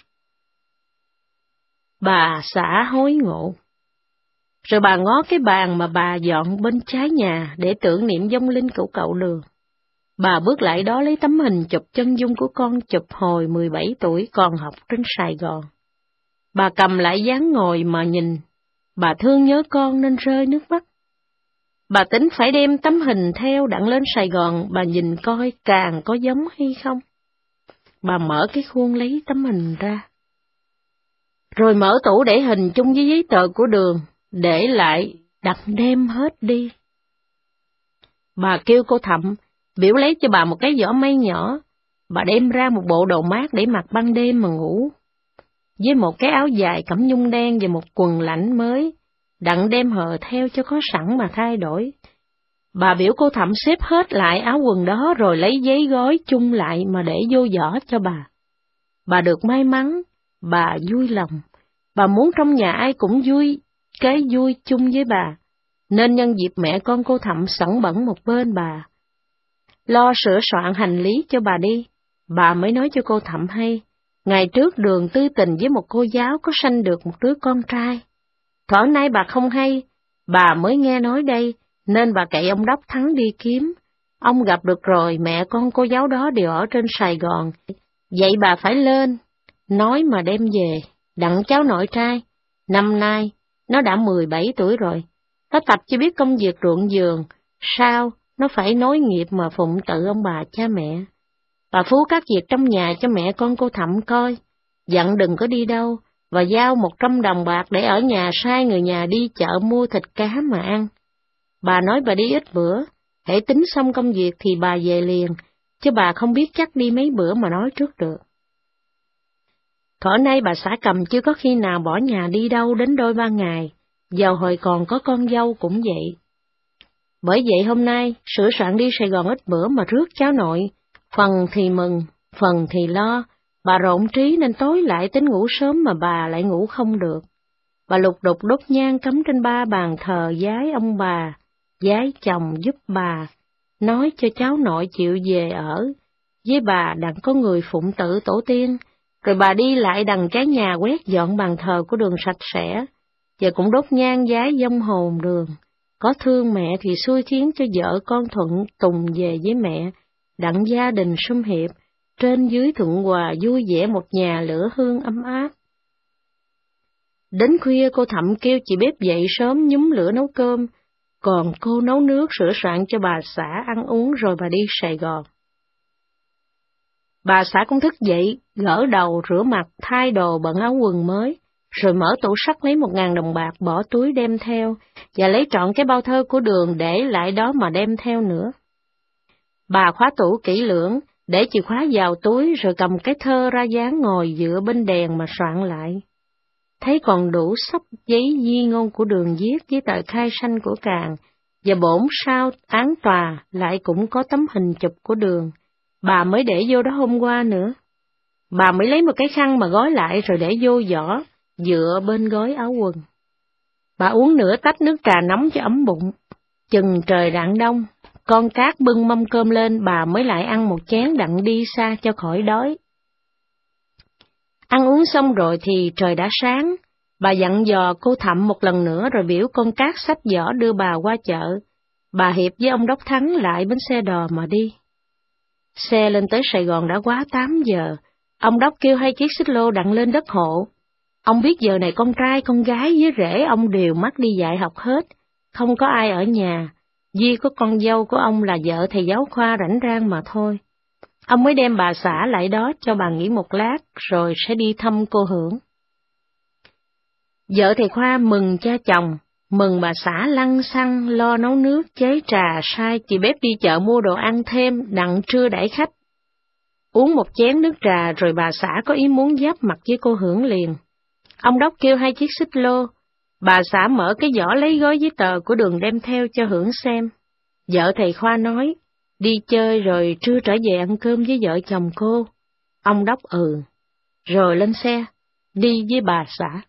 Bà xã hối ngộ. Rồi bà ngó cái bàn mà bà dọn bên trái nhà để tưởng niệm vong linh của cậu Đường. Bà bước lại đó lấy tấm hình chụp chân dung của con chụp hồi mười bảy tuổi còn học trên Sài Gòn. Bà cầm lại dáng ngồi mà nhìn, bà thương nhớ con nên rơi nước mắt. Bà tính phải đem tấm hình theo đặng lên Sài Gòn, bà nhìn coi càng có giống hay không. Bà mở cái khuôn lấy tấm hình ra, rồi mở tủ để hình chung với giấy tờ của Đường, để lại đặt đem hết đi. Bà kêu cô Thậm biểu lấy cho bà một cái giỏ mây nhỏ, bà đem ra một bộ đồ mát để mặc ban đêm mà ngủ, với một cái áo dài cẩm nhung đen và một quần lãnh mới, đặng đem hờ theo cho có sẵn mà thay đổi. Bà biểu cô Thậm xếp hết lại áo quần đó rồi lấy giấy gói chung lại mà để vô giỏ cho bà. Bà được may mắn, bà vui lòng, bà muốn trong nhà ai cũng vui, cái vui chung với bà, nên nhân dịp mẹ con cô Thậm sẵn bẩn một bên bà, lo sửa soạn hành lý cho bà đi, bà mới nói cho cô Thậm hay, ngày trước Đường tư tình với một cô giáo có sanh được một đứa con trai. Thuở nay bà không hay, bà mới nghe nói đây, nên bà cậy ông Đốc Thắng đi kiếm. Ông gặp được rồi, mẹ con cô giáo đó đều ở trên Sài Gòn, vậy bà phải lên, nói mà đem về, đặng cháu nội trai. Năm nay, nó đã mười bảy tuổi rồi, nó tập chưa biết công việc ruộng vườn, sao nó phải nối nghiệp mà phụng tự ông bà cha mẹ. Bà phú các việc trong nhà cho mẹ con cô Thậm coi, dặn đừng có đi đâu, và giao một trăm đồng bạc để ở nhà sai người nhà đi chợ mua thịt cá mà ăn. Bà nói bà đi ít bữa, hễ tính xong công việc thì bà về liền, chứ bà không biết chắc đi mấy bữa mà nói trước được. Thuở nay bà xã Cầm chưa có khi nào bỏ nhà đi đâu đến đôi ba ngày, dầu hồi còn có con dâu cũng vậy. Bởi vậy hôm nay, sửa soạn đi Sài Gòn ít bữa mà rước cháu nội, phần thì mừng, phần thì lo, bà rộn trí nên tối lại tính ngủ sớm mà bà lại ngủ không được. Bà lục đục đốt nhang cắm trên ba bàn thờ vái ông bà, vái chồng giúp bà, nói cho cháu nội chịu về ở, với bà đặng có người phụng tự tổ tiên, rồi bà đi lại đằng cái nhà quét dọn bàn thờ của đường sạch sẽ, và cũng đốt nhang vái vong hồn đường. Có thương mẹ thì xui khiến cho vợ con thuận tùng về với mẹ, đặng gia đình sum hiệp, trên dưới thuận hòa vui vẻ một nhà lửa hương ấm áp. Đến khuya cô Thậm kêu chị bếp dậy sớm nhúm lửa nấu cơm, còn cô nấu nước sửa soạn cho bà xã ăn uống rồi bà đi Sài Gòn. Bà xã cũng thức dậy, gỡ đầu, rửa mặt, thay đồ bận áo quần mới, rồi mở tủ sắt lấy một ngàn đồng bạc bỏ túi đem theo, và lấy trọn cái bao thơ của Đường để lại đó mà đem theo nữa. Bà khóa tủ kỹ lưỡng, để chìa khóa vào túi rồi cầm cái thơ ra dáng ngồi dựa bên đèn mà soạn lại. Thấy còn đủ sắp giấy di ngôn của Đường viết với tờ khai sanh của Càng, và bổn sao án tòa lại cũng có tấm hình chụp của Đường, bà mới để vô đó hôm qua nữa. Bà mới lấy một cái khăn mà gói lại rồi để vô giỏ, dựa bên gói áo quần. Bà uống nửa tách nước trà nóng cho ấm bụng. Chừng trời rạng đông, con Cát bưng mâm cơm lên, bà mới lại ăn một chén đặng đi xa cho khỏi đói. Ăn uống xong rồi thì trời đã sáng, bà dặn dò cô Thậm một lần nữa rồi biểu con Cát xách giỏ đưa bà qua chợ. Bà hiệp với ông Đốc Thắng lại bến xe đò mà đi. Xe lên tới Sài Gòn đã quá tám giờ, ông Đốc kêu hai chiếc xích lô đặng lên đất hộ. Ông biết giờ này con trai con gái với rể ông đều mắc đi dạy học hết, không có ai ở nhà, duy có con dâu của ông là vợ thầy giáo Khoa rảnh rang mà thôi. Ông mới đem bà xã lại đó cho bà nghỉ một lát, rồi sẽ đi thăm cô Hưởng. Vợ thầy Khoa mừng cha chồng, mừng bà xã lăng xăng lo nấu nước chế trà, sai chị bếp đi chợ mua đồ ăn thêm đặng trưa đãi khách. Uống một chén nước trà rồi bà xã có ý muốn giáp mặt với cô Hưởng liền. Ông Đốc kêu hai chiếc xích lô, bà xã mở cái giỏ lấy gói giấy tờ của Đường đem theo cho Hưởng xem. Vợ thầy Khoa nói, đi chơi rồi trưa trở về ăn cơm với vợ chồng cô. Ông Đốc ừ, rồi lên xe, đi với bà xã.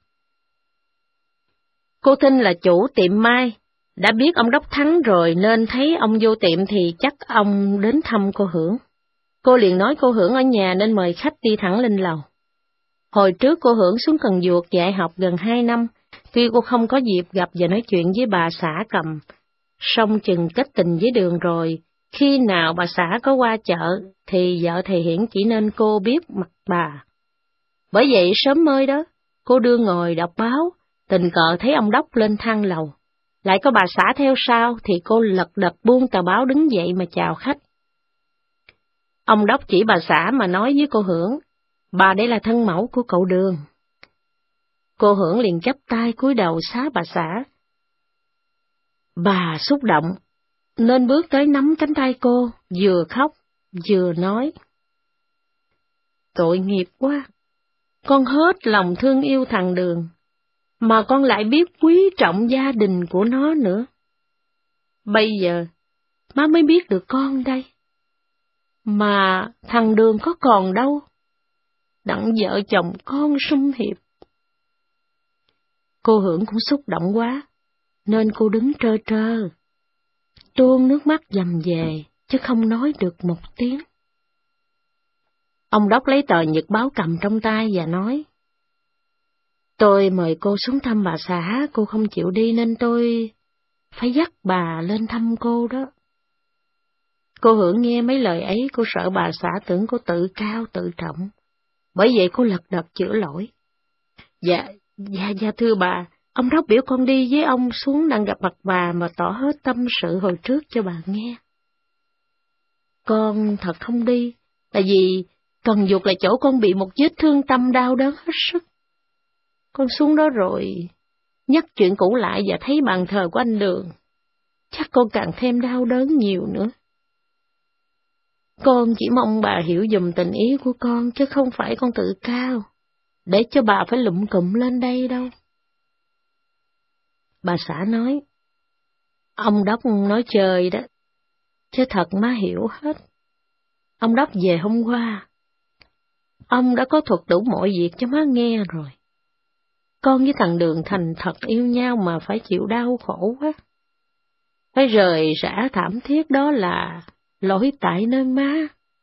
Cô Thinh là chủ tiệm mai, đã biết ông Đốc Thắng rồi nên thấy ông vô tiệm thì chắc ông đến thăm cô Hưởng. Cô liền nói cô Hưởng ở nhà nên mời khách đi thẳng lên lầu. Hồi trước cô Hưởng xuống Cần Duộc dạy học gần hai năm, tuy cô không có dịp gặp và nói chuyện với bà xã Cầm, song chừng kết tình với Đường rồi, khi nào bà xã có qua chợ thì vợ thầy Hiển chỉ nên cô biết mặt bà. Bởi vậy sớm mới đó, cô đưa ngồi đọc báo, tình cờ thấy ông Đốc lên thang lầu. Lại có bà xã theo sau thì cô lật đật buông tờ báo đứng dậy mà chào khách. Ông Đốc chỉ bà xã mà nói với cô Hưởng, bà đây là thân mẫu của cậu Đường. Cô Hưởng liền chắp tay cúi đầu xá bà xã. Bà xúc động, nên bước tới nắm cánh tay cô, vừa khóc, vừa nói. Tội nghiệp quá, con hết lòng thương yêu thằng Đường, mà con lại biết quý trọng gia đình của nó nữa. Bây giờ, má mới biết được con đây. Mà thằng Đường có còn đâu, đặng vợ chồng con sum hiệp. Cô Hưởng cũng xúc động quá, nên cô đứng trơ trơ, tuôn nước mắt dầm về, chứ không nói được một tiếng. Ông Đốc lấy tờ nhật báo cầm trong tay và nói, tôi mời cô xuống thăm bà xã, cô không chịu đi nên tôi phải dắt bà lên thăm cô đó. Cô Hưởng nghe mấy lời ấy, cô sợ bà xã tưởng cô tự cao tự trọng, bởi vậy cô lật đật chữa lỗi. Dạ, dạ, dạ thưa bà, ông Đốc biểu con đi với ông xuống đang gặp mặt bà mà tỏ hết tâm sự hồi trước cho bà nghe. Con thật không đi, tại vì Cần Duộc là chỗ con bị một vết thương tâm đau đớn hết sức. Con xuống đó rồi, nhắc chuyện cũ lại và thấy bàn thờ của anh Đường, chắc con càng thêm đau đớn nhiều nữa. Con chỉ mong bà hiểu dùm tình ý của con, chứ không phải con tự cao, để cho bà phải lụm cụm lên đây đâu. Bà xã nói, ông Đốc nói chơi đó, chứ thật má hiểu hết. Ông Đốc về hôm qua, ông đã có thuật đủ mọi việc cho má nghe rồi. Con với thằng Đường thành thật yêu nhau mà phải chịu đau khổ quá. Phải rời rã thảm thiết đó là lỗi tại nơi má.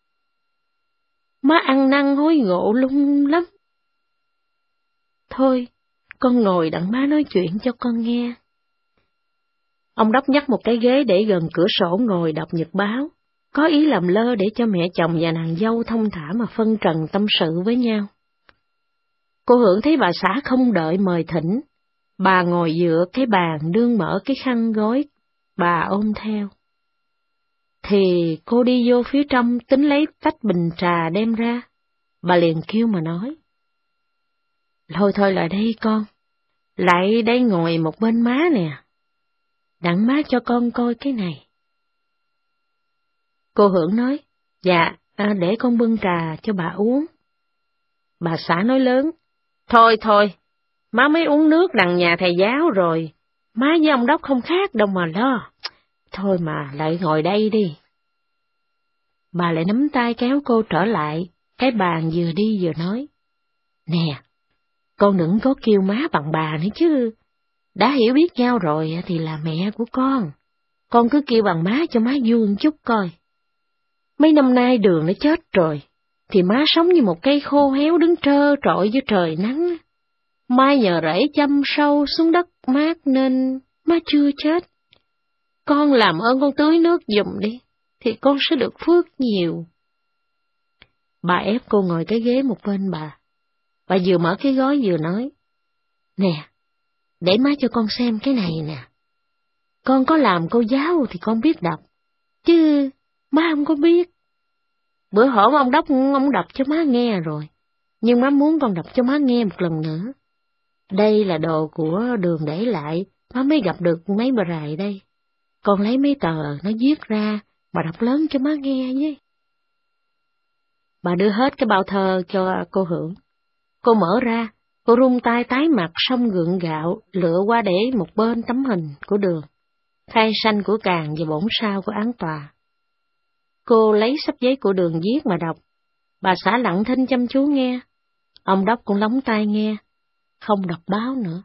Má ăn năn hối ngộ lung lắm. Thôi, con ngồi đặng má nói chuyện cho con nghe. Ông Đốc nhắc một cái ghế để gần cửa sổ ngồi đọc nhật báo, có ý làm lơ để cho mẹ chồng và nàng dâu thông thả mà phân trần tâm sự với nhau. Cô Hưởng thấy bà xã không đợi mời thỉnh, bà ngồi dựa cái bàn đương mở cái khăn gói, bà ôm theo. Thì cô đi vô phía trong tính lấy tách bình trà đem ra, bà liền kêu mà nói. Thôi thôi lại đây con, lại đây ngồi một bên má nè, đặng má cho con coi cái này. Cô Hưởng nói, dạ, à, để con bưng trà cho bà uống. Bà xã nói lớn, thôi thôi, má mới uống nước đằng nhà thầy giáo rồi, má với ông Đốc không khác đâu mà lo. Thôi mà lại ngồi đây đi. Bà lại nắm tay kéo cô trở lại, cái bàn vừa đi vừa nói. Nè, con đừng có kêu má bằng bà nữa chứ. Đã hiểu biết nhau rồi thì là mẹ của con. Con cứ kêu bằng má cho má vui một chút coi. Mấy năm nay Đường nó chết rồi, thì má sống như một cây khô héo đứng trơ trọi dưới trời nắng. Mai nhờ rễ chăm sâu xuống đất mát nên má chưa chết. Con làm ơn con tưới nước giùm đi, thì con sẽ được phước nhiều. Bà ép cô ngồi cái ghế một bên bà. Bà vừa mở cái gói vừa nói. Nè, để má cho con xem cái này nè. Con có làm cô giáo thì con biết đọc, chứ má không có biết. Bữa hổm ông Đốc ông đọc cho má nghe rồi, nhưng má muốn con đọc cho má nghe một lần nữa. Đây là đồ của Đường để lại, má mới gặp được mấy bà rài đây. Con lấy mấy tờ nó viết ra, bà đọc lớn cho má nghe với. Bà đưa hết cái bao thơ cho cô Hưởng. Cô mở ra, cô run tay tái mặt xong gượng gạo, lựa qua để một bên tấm hình của Đường, khai sanh của Càng và bổn sao của án tòa. Cô lấy sắp giấy của Đường viết mà đọc. Bà xã lặng thinh chăm chú nghe. Ông Đốc cũng lóng tai nghe, không đọc báo nữa.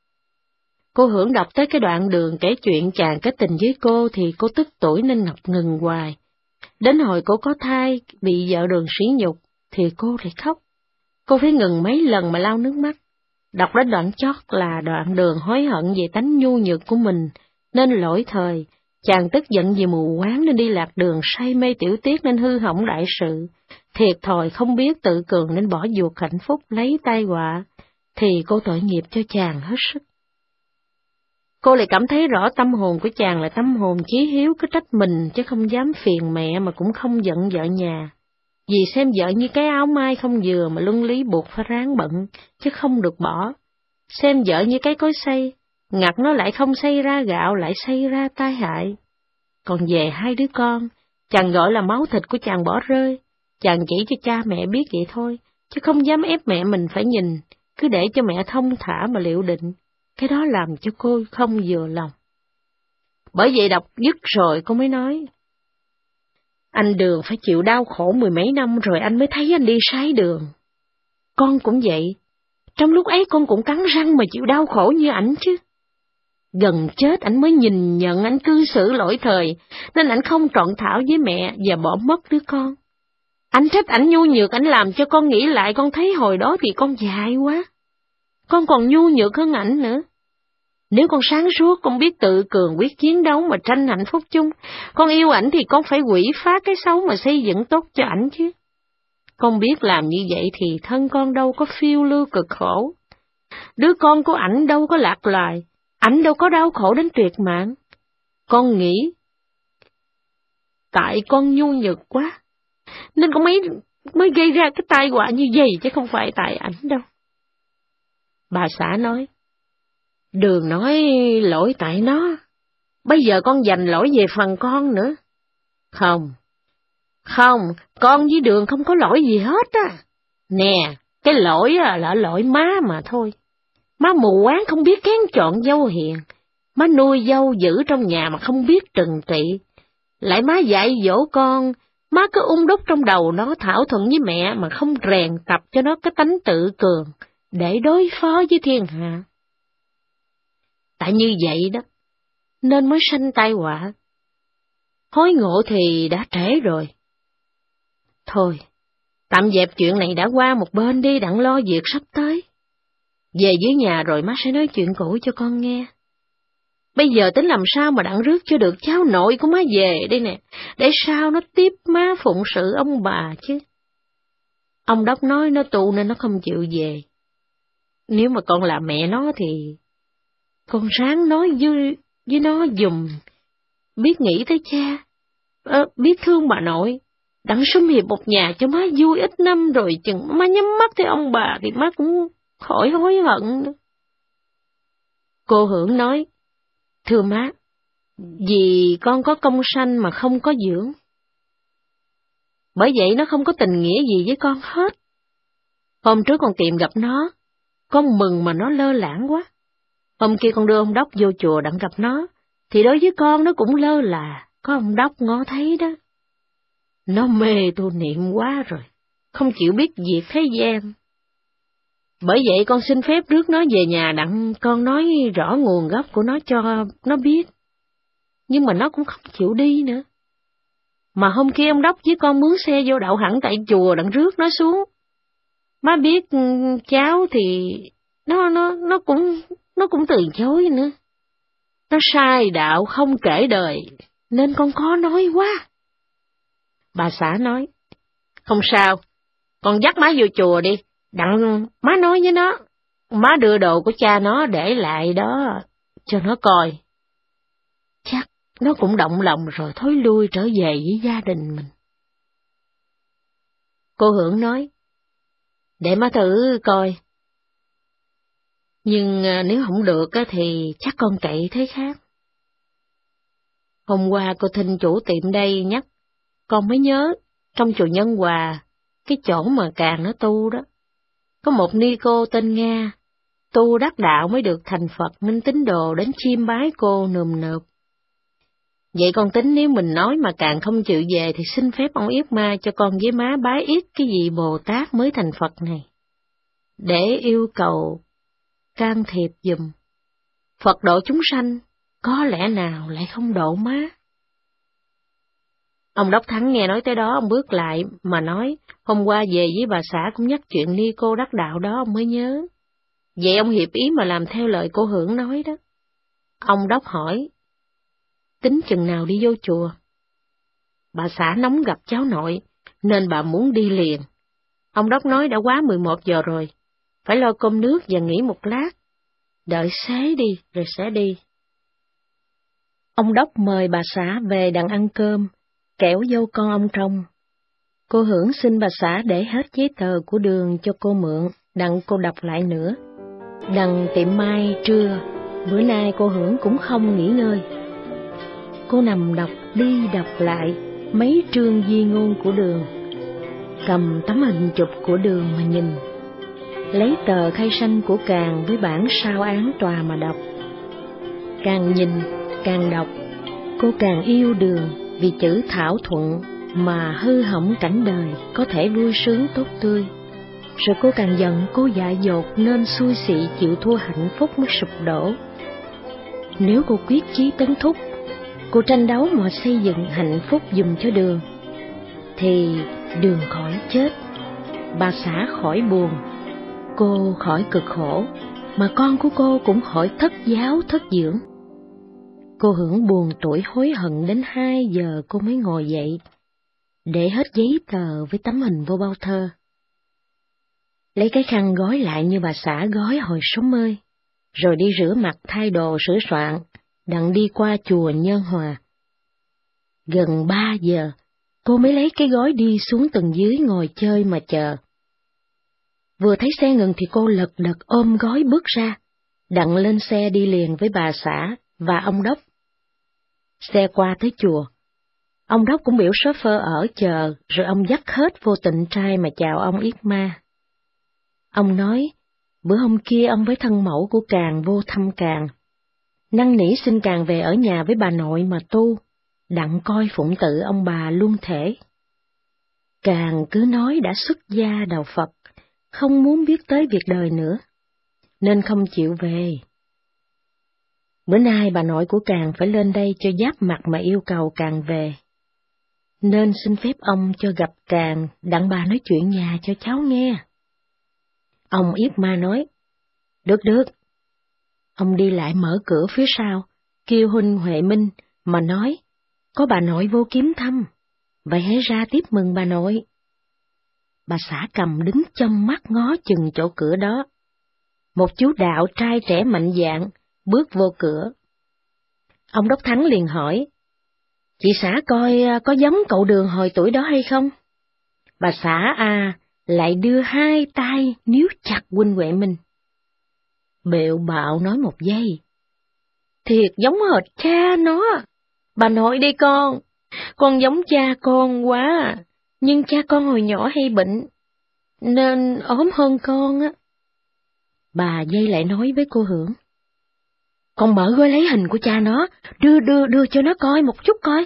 Cô Hưởng đọc tới cái đoạn Đường kể chuyện chàng kết tình với cô thì cô tức tuổi nên ngập ngừng hoài. Đến hồi cô có thai, bị vợ Đường sỉ nhục, thì cô lại khóc. Cô phải ngừng mấy lần mà lau nước mắt. Đọc đến đoạn chót là đoạn Đường hối hận về tánh nhu nhược của mình, nên lỗi thời. Chàng tức giận vì mù quáng nên đi lạc đường, say mê tiểu tiết nên hư hỏng đại sự. Thiệt thòi không biết tự cường nên bỏ vuột hạnh phúc lấy tai họa, thì cô tội nghiệp cho chàng hết sức. Cô lại cảm thấy rõ tâm hồn của chàng là tâm hồn chí hiếu, cứ trách mình chứ không dám phiền mẹ mà cũng không giận vợ nhà. Vì xem vợ như cái áo mai không vừa mà luân lý buộc phải ráng bận, chứ không được bỏ. Xem vợ như cái cối xay, ngặt nó lại không xay ra gạo, lại xay ra tai hại. Còn về hai đứa con, chàng gọi là máu thịt của chàng bỏ rơi, chàng chỉ cho cha mẹ biết vậy thôi, chứ không dám ép mẹ mình phải nhìn, cứ để cho mẹ thông thả mà liệu định. Cái đó làm cho cô không vừa lòng. Bởi vậy đọc dứt rồi cô mới nói, anh Đường phải chịu đau khổ mười mấy năm rồi anh mới thấy anh đi sai đường. Con cũng vậy, trong lúc ấy con cũng cắn răng mà chịu đau khổ như ảnh chứ. Gần chết ảnh mới nhìn nhận ảnh cư xử lỗi thời, nên ảnh không trọn thảo với mẹ và bỏ mất đứa con. Ảnh trách ảnh nhu nhược, ảnh làm cho con nghĩ lại, con thấy hồi đó thì con dại quá. Con còn nhu nhược hơn ảnh nữa. Nếu con sáng suốt, con biết tự cường quyết chiến đấu mà tranh hạnh phúc chung, con yêu ảnh thì con phải quỷ phá cái xấu mà xây dựng tốt cho ảnh chứ. Con biết làm như vậy thì thân con đâu có phiêu lưu cực khổ. Đứa con của ảnh đâu có lạc loài, ảnh đâu có đau khổ đến tuyệt mạng. Con nghĩ tại con nhu nhược quá, nên con mới, mới gây ra cái tai họa như vậy chứ không phải tại ảnh đâu. Bà xã nói, Đường nói lỗi tại nó, bây giờ con dành lỗi về phần con nữa. Không, không, con với Đường không có lỗi gì hết á. Nè, cái lỗi là lỗi má mà thôi. Má mù quáng không biết kén chọn dâu hiền, má nuôi dâu giữ trong nhà mà không biết trừng trị. Lại má dạy dỗ con, má cứ ung đúc trong đầu nó thảo thuận với mẹ mà không rèn tập cho nó cái tánh tự cường để đối phó với thiên hạ. Tại như vậy đó, nên mới sanh tai họa. Hối ngộ thì đã trễ rồi. Thôi, tạm dẹp chuyện này đã qua một bên đi, đặng lo việc sắp tới. Về dưới nhà rồi má sẽ nói chuyện cũ cho con nghe. Bây giờ tính làm sao mà đặng rước cho được cháu nội của má về đây nè, để sao nó tiếp má phụng sự ông bà chứ. Ông Đốc nói nó tu nên nó không chịu về. Nếu mà con là mẹ nó thì con ráng nói với, với nó dùm, biết nghĩ tới cha, à, biết thương bà nội, đặng sum hiệp một nhà cho má vui ít năm rồi chừng má nhắm mắt thấy ông bà thì má cũng khỏi hối hận nữa. Cô Hưởng nói, thưa má, vì con có công sanh mà không có dưỡng. Bởi vậy nó không có tình nghĩa gì với con hết. Hôm trước con tìm gặp nó, con mừng mà nó lơ lãng quá. Hôm kia con đưa ông Đốc vô chùa đặng gặp nó, thì đối với con nó cũng lơ là, có ông Đốc ngó thấy đó. Nó mê tu niệm quá rồi, không chịu biết việc thế gian. Bởi vậy con xin phép rước nó về nhà đặng con nói rõ nguồn gốc của nó cho nó biết. Nhưng mà nó cũng không chịu đi nữa. Mà hôm kia ông Đốc với con mướn xe vô đậu hẳn tại chùa đặng rước nó xuống. Má biết cháu thì nó nó nó cũng nó cũng từ chối nữa. Nó sai đạo không kể đời, nên con có nói quá. Bà xã nói, không sao, con dắt má vô chùa đi, đặng má nói với nó, má đưa đồ của cha nó để lại đó cho nó coi. Chắc nó cũng động lòng rồi thối lui trở về với gia đình mình. Cô Hưởng nói, để má thử coi. Nhưng nếu không được thì chắc con cậy thế khác. Hôm qua cô Thinh chủ tiệm đây nhắc, con mới nhớ, trong chùa Nhân Hòa, cái chỗ mà Càng nó tu đó, có một ni cô tên Nga, tu đắc đạo mới được thành Phật nên tín đồ đến chiêm bái cô nườm nượp. Vậy con tính nếu mình nói mà Càng không chịu về thì xin phép ông Yết Ma cho con với má bái yết cái vị Bồ Tát mới thành Phật này, để yêu cầu can thiệp giùm. Phật độ chúng sanh, có lẽ nào lại không độ má? Ông Đốc Thắng nghe nói tới đó, ông bước lại mà nói, hôm qua về với bà xã cũng nhắc chuyện ni cô đắc đạo đó ông mới nhớ. Vậy ông hiệp ý mà làm theo lời cô Hưởng nói đó. Ông Đốc hỏi, tính chừng nào đi vô chùa? Bà xã nóng gặp cháu nội, nên bà muốn đi liền. Ông Đốc nói đã quá mười một giờ rồi, phải lo cơm nước và nghỉ một lát, đợi xế đi rồi sẽ đi. Ông Đốc mời bà xã về đặng ăn cơm, kẻo dâu con ông trong. Cô Hưởng xin bà xã để hết giấy tờ của Đường cho cô mượn, đặng cô đọc lại nữa. Đặng tiệm mai trưa, bữa nay cô Hưởng cũng không nghỉ ngơi. Cô nằm đọc đi đọc lại mấy chương di ngôn của Đường, cầm tấm hình chụp của Đường mà nhìn, lấy tờ khai sanh của Càng với bản sao án tòa mà đọc. Càng nhìn, càng đọc, cô càng yêu Đường vì chữ thảo thuận mà hư hỏng cảnh đời có thể vui sướng tốt tươi. Rồi cô càng giận cô dại dột nên xui xị chịu thua hạnh phúc mới sụp đổ. Nếu cô quyết chí tấn thúc, cô tranh đấu mà xây dựng hạnh phúc dùm cho Đường, thì Đường khỏi chết, bà xã khỏi buồn, cô khỏi cực khổ, mà con của cô cũng khỏi thất giáo thất dưỡng. Cô Hưởng buồn tủi hối hận đến hai giờ cô mới ngồi dậy, để hết giấy tờ với tấm hình vô bao thơ. Lấy cái khăn gói lại như bà xã gói hồi sống ơi, rồi đi rửa mặt thay đồ sửa soạn, đặng đi qua chùa Nhân Hòa. Gần ba giờ, cô mới lấy cái gói đi xuống tầng dưới ngồi chơi mà chờ. Vừa thấy xe ngừng thì cô lật đật ôm gói bước ra, đặng lên xe đi liền với bà xã và ông Đốc. Xe qua tới chùa. Ông Đốc cũng biểu chauffeur ở chờ, rồi ông dắt hết vô tịnh trai mà chào ông Yết Ma. Ông nói, bữa hôm kia ông với thân mẫu của Càng vô thăm Càng, năn nỉ xin Càng về ở nhà với bà nội mà tu, đặng coi phụng tự ông bà luôn thể. Càng cứ nói đã xuất gia đạo Phật, không muốn biết tới việc đời nữa, nên không chịu về. Bữa nay bà nội của Càng phải lên đây cho giáp mặt mà yêu cầu Càng về, nên xin phép ông cho gặp Càng đặng bà nói chuyện nhà cho cháu nghe. Ông Yết Ma nói, được được. Ông đi lại mở cửa phía sau, kêu huynh Huệ Minh mà nói, có bà nội vô kiếm thăm, vậy hãy ra tiếp mừng bà nội. Bà xã Cầm đứng trong mắt ngó chừng chỗ cửa đó. Một chú đạo trai trẻ mạnh dạn bước vô cửa. Ông Đốc Thắng liền hỏi, chị xã coi có giống cậu Đường hồi tuổi đó hay không? Bà xã à lại đưa hai tay níu chặt huynh Huệ Minh. Bệu bạo nói một giây, thiệt giống hệt cha nó. Bà nội đi con, con giống cha con quá, nhưng cha con hồi nhỏ hay bệnh, nên ốm hơn con á. Bà dây lại nói với cô Hưởng, con mở gói lấy hình của cha nó, đưa đưa đưa cho nó coi một chút coi.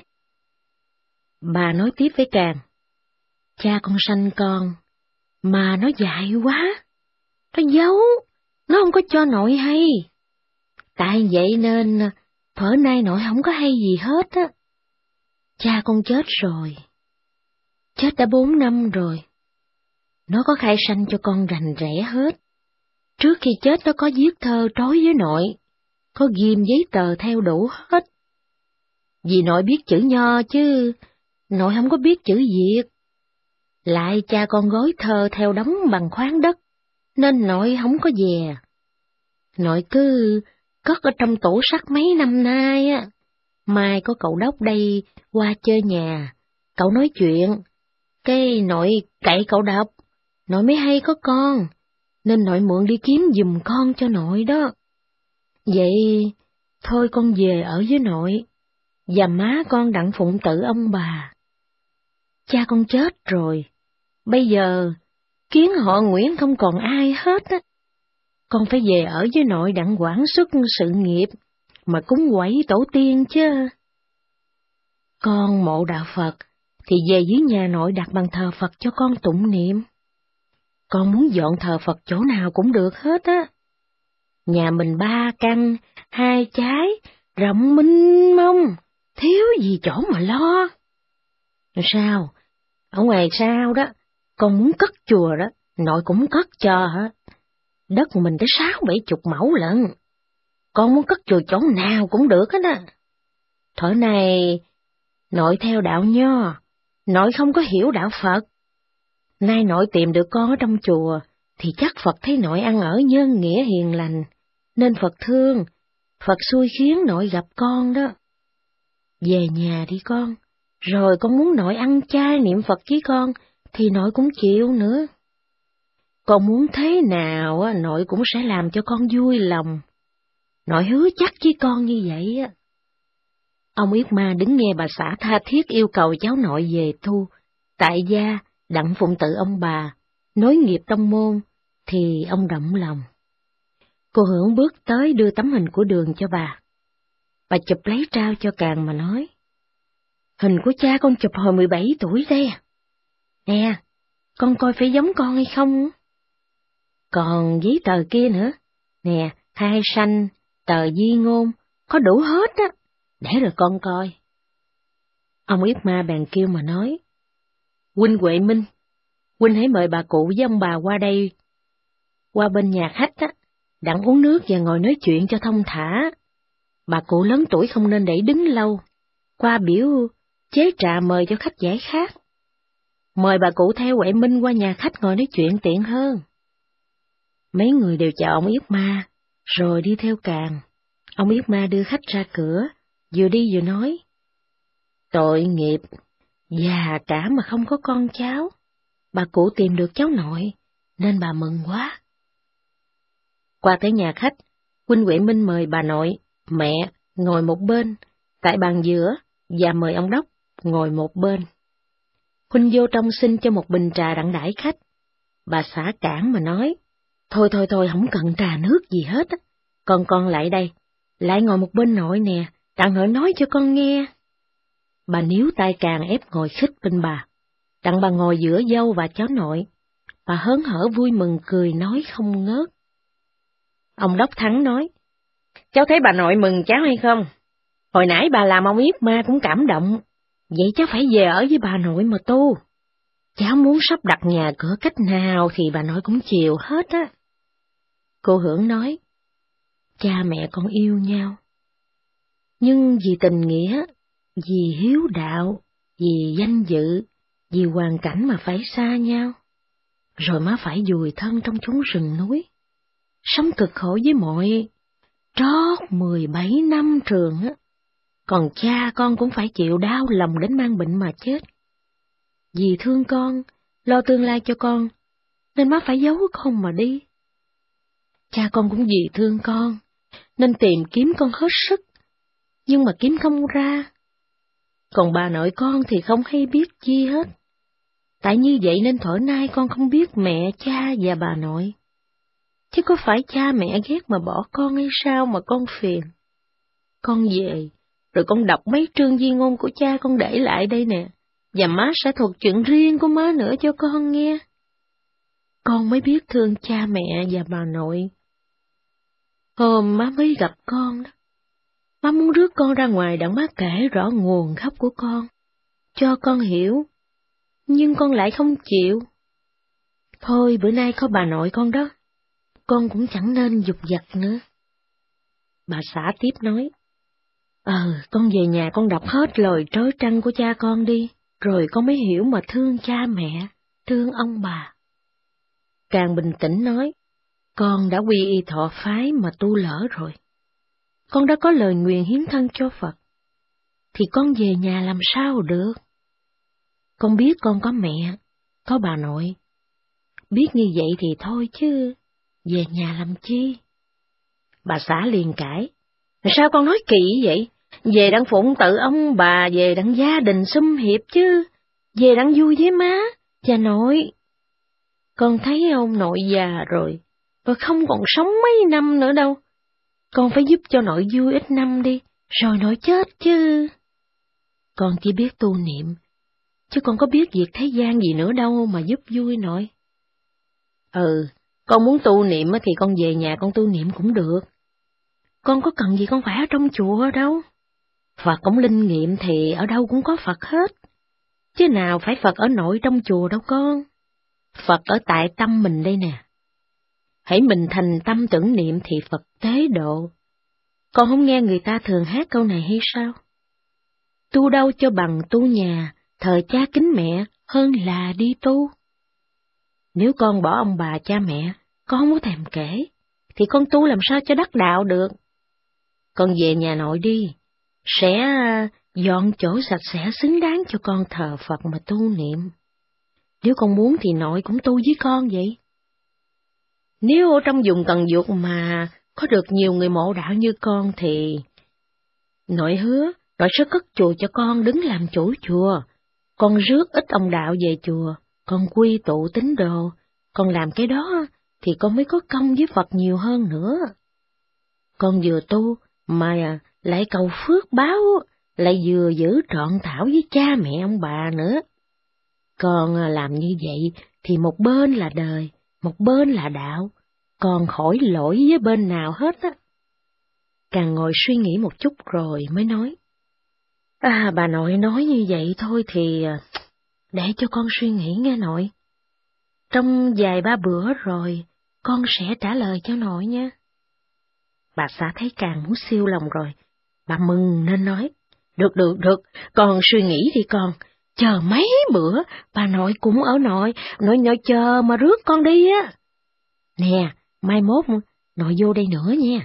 Bà nói tiếp với Càng, cha con sanh con, mà nó dại quá, nó giấu, nó không có cho nội hay. Tại vậy nên thuở nay nội không có hay gì hết á. Cha con chết rồi, chết đã bốn năm rồi. Nó có khai sanh cho con rành rẽ hết. Trước khi chết nó có viết thơ trói với nội, có ghim giấy tờ theo đủ hết. Vì nội biết chữ Nho chứ, nội không có biết chữ Việt. Lại cha con gói thơ theo đóng bằng khoáng đất, nên nội không có về. Nội cứ cất ở trong tủ sắt mấy năm nay á. Mai có cậu Đốc đây qua chơi nhà, cậu nói chuyện, cái nội cậy cậu đọc, nội mới hay có con, nên nội mượn đi kiếm giùm con cho nội đó. Vậy thôi con về ở với nội, và má con đặng phụng tự ông bà. Cha con chết rồi, bây giờ kiến họ Nguyễn không còn ai hết á. Con phải về ở với nội đặng quản xuất sự nghiệp, mà cúng quẩy tổ tiên chứ. Con mộ đạo Phật, thì về dưới nhà nội đặt bàn thờ Phật cho con tụng niệm. Con muốn dọn thờ Phật chỗ nào cũng được hết á. Nhà mình ba căn, hai trái, rộng mênh mông, thiếu gì chỗ mà lo. Sao? Ở ngoài sao đó, con muốn cất chùa đó, nội cũng cất cho hả? Đất mình tới sáu bảy chục mẫu lận. Con muốn cất chùa chỗ nào cũng được hết á. Thuở này, nội theo đạo Nho, nội không có hiểu đạo Phật. Nay nội tìm được con ở trong chùa, thì chắc Phật thấy nội ăn ở nhân nghĩa hiền lành, nên Phật thương, Phật xui khiến nội gặp con đó. Về nhà đi con, rồi con muốn nội ăn chay niệm Phật với con, thì nội cũng chịu nữa. Con muốn thế nào nội cũng sẽ làm cho con vui lòng. Nội hứa chắc với con như vậy á. Ông Yết Ma đứng nghe bà xã tha thiết yêu cầu cháu nội về tu, tại gia, đặng phụng tự ông bà, nối nghiệp tông môn, thì ông động lòng. Cô Hưởng bước tới đưa tấm hình của Đường cho bà. Bà chụp lấy trao cho Càng mà nói, hình của cha con chụp hồi mười bảy tuổi đây. Nè, con coi phải giống con hay không? Còn giấy tờ kia nữa, nè, khai sanh, tờ di ngôn, có đủ hết á, để rồi con coi. Ông Yết Ma bèn kêu mà nói, huynh Huệ Minh, huynh hãy mời bà cụ với ông bà qua đây, qua bên nhà khách á, đặng uống nước và ngồi nói chuyện cho thông thả. Bà cụ lớn tuổi không nên để đứng lâu, qua biểu chế trà mời cho khách giải khát. Mời bà cụ theo Huệ Minh qua nhà khách ngồi nói chuyện tiện hơn. Mấy người đều chào ông Yết Ma, rồi đi theo Càng. Ông Yết Ma đưa khách ra cửa, vừa đi vừa nói, tội nghiệp, già cả mà không có con cháu. Bà cụ tìm được cháu nội, nên bà mừng quá. Qua tới nhà khách, huynh Huệ Minh mời bà nội, mẹ ngồi một bên, tại bàn giữa, và mời ông Đốc ngồi một bên. Huynh vô trong xin cho một bình trà đặng đãi khách. Bà xã cản mà nói, thôi thôi thôi không cần trà nước gì hết á, con con lại đây, lại ngồi một bên nội nè, đặng nội nói cho con nghe. Bà níu tay càng ép ngồi khích bên bà, đặng bà ngồi giữa dâu và cháu nội. Bà hớn hở vui mừng cười nói không ngớt. Ông Đốc Thắng nói, cháu thấy bà nội mừng cháu hay không? Hồi nãy bà làm ông Yếp Ma cũng cảm động, vậy cháu phải về ở với bà nội mà tu. Cháu muốn sắp đặt nhà cửa cách nào thì bà nội cũng chiều hết á. Cô Hưởng nói, cha mẹ con yêu nhau, nhưng vì tình nghĩa, vì hiếu đạo, vì danh dự, vì hoàn cảnh mà phải xa nhau, rồi má phải vùi thân trong chốn rừng núi, sống cực khổ với mọi, trót mười bảy năm trường á, còn cha con cũng phải chịu đau lòng đến mang bệnh mà chết. Vì thương con, lo tương lai cho con, nên má phải giấu con mà đi. Cha con cũng vì thương con, nên tìm kiếm con hết sức, nhưng mà kiếm không ra. Còn bà nội con thì không hay biết chi hết. Tại như vậy nên thuở nay con không biết mẹ, cha và bà nội. Chứ có phải cha mẹ ghét mà bỏ con hay sao mà con phiền. Con về, rồi con đọc mấy chương di ngôn của cha con để lại đây nè, và má sẽ thuật chuyện riêng của má nữa cho con nghe. Con mới biết thương cha mẹ và bà nội. Hôm má mới gặp con đó, má muốn rước con ra ngoài đặng má kể rõ nguồn gốc của con, cho con hiểu, nhưng con lại không chịu. Thôi bữa nay có bà nội con đó, con cũng chẳng nên dục dặt nữa. Bà xã tiếp nói, Ờ, con về nhà con đọc hết lời trớ trăng của cha con đi, rồi con mới hiểu mà thương cha mẹ, thương ông bà. Càng bình tĩnh nói, con đã quy y thọ phái mà tu lỡ rồi. Con đã có lời nguyền hiến thân cho Phật, thì con về nhà làm sao được? Con biết con có mẹ, có bà nội. Biết như vậy thì thôi chứ, về nhà làm chi? Bà xã liền cãi, sao con nói kỳ vậy? Về đặng phụng tự ông bà, về đặng gia đình sum hiệp chứ, về đặng vui với má, cha nội. Con thấy ông nội già rồi, và không còn sống mấy năm nữa đâu. Con phải giúp cho nội vui ít năm đi, rồi nội chết chứ. Con chỉ biết tu niệm, chứ con có biết việc thế gian gì nữa đâu mà giúp vui nội. Ừ, con muốn tu niệm thì con về nhà con tu niệm cũng được. Con có cần gì con phải ở trong chùa đâu. Phật cũng linh nghiệm thì ở đâu cũng có Phật hết. Chứ nào phải Phật ở nội trong chùa đâu con. Phật ở tại tâm mình đây nè. Hãy mình thành tâm tưởng niệm thì Phật tế độ. Con không nghe người ta thường hát câu này hay sao? Tu đâu cho bằng tu nhà, thờ cha kính mẹ hơn là đi tu. Nếu con bỏ ông bà cha mẹ, con không có thèm kể, thì con tu làm sao cho đắc đạo được? Con về nhà nội đi, sẽ dọn chỗ sạch sẽ xứng đáng cho con thờ Phật mà tu niệm. Nếu con muốn thì nội cũng tu với con vậy. Nếu ở trong vùng Cần Duộc mà có được nhiều người mộ đạo như con thì nội hứa nội sẽ cất chùa cho con đứng làm chủ chùa. Con rước ít ông đạo về chùa, con quy tụ tín đồ, con làm cái đó thì con mới có công với Phật nhiều hơn nữa. Con vừa tu mà lại cầu phước báo, lại vừa giữ trọn thảo với cha mẹ ông bà nữa. Con làm như vậy thì một bên là đời, một bên là đạo, còn khỏi lỗi với bên nào hết á. Càng ngồi suy nghĩ một chút rồi mới nói, À, bà nội nói như vậy thôi thì để cho con suy nghĩ nghe nội. Trong vài ba bữa rồi, con sẽ trả lời cho nội nha. Bà xã thấy càng muốn siêu lòng rồi, bà mừng nên nói, Được được được, con suy nghĩ đi con, chờ mấy bữa, bà nội cũng ở nội, nội nội chờ mà rước con đi á. Nè, mai mốt nội vô đây nữa nha.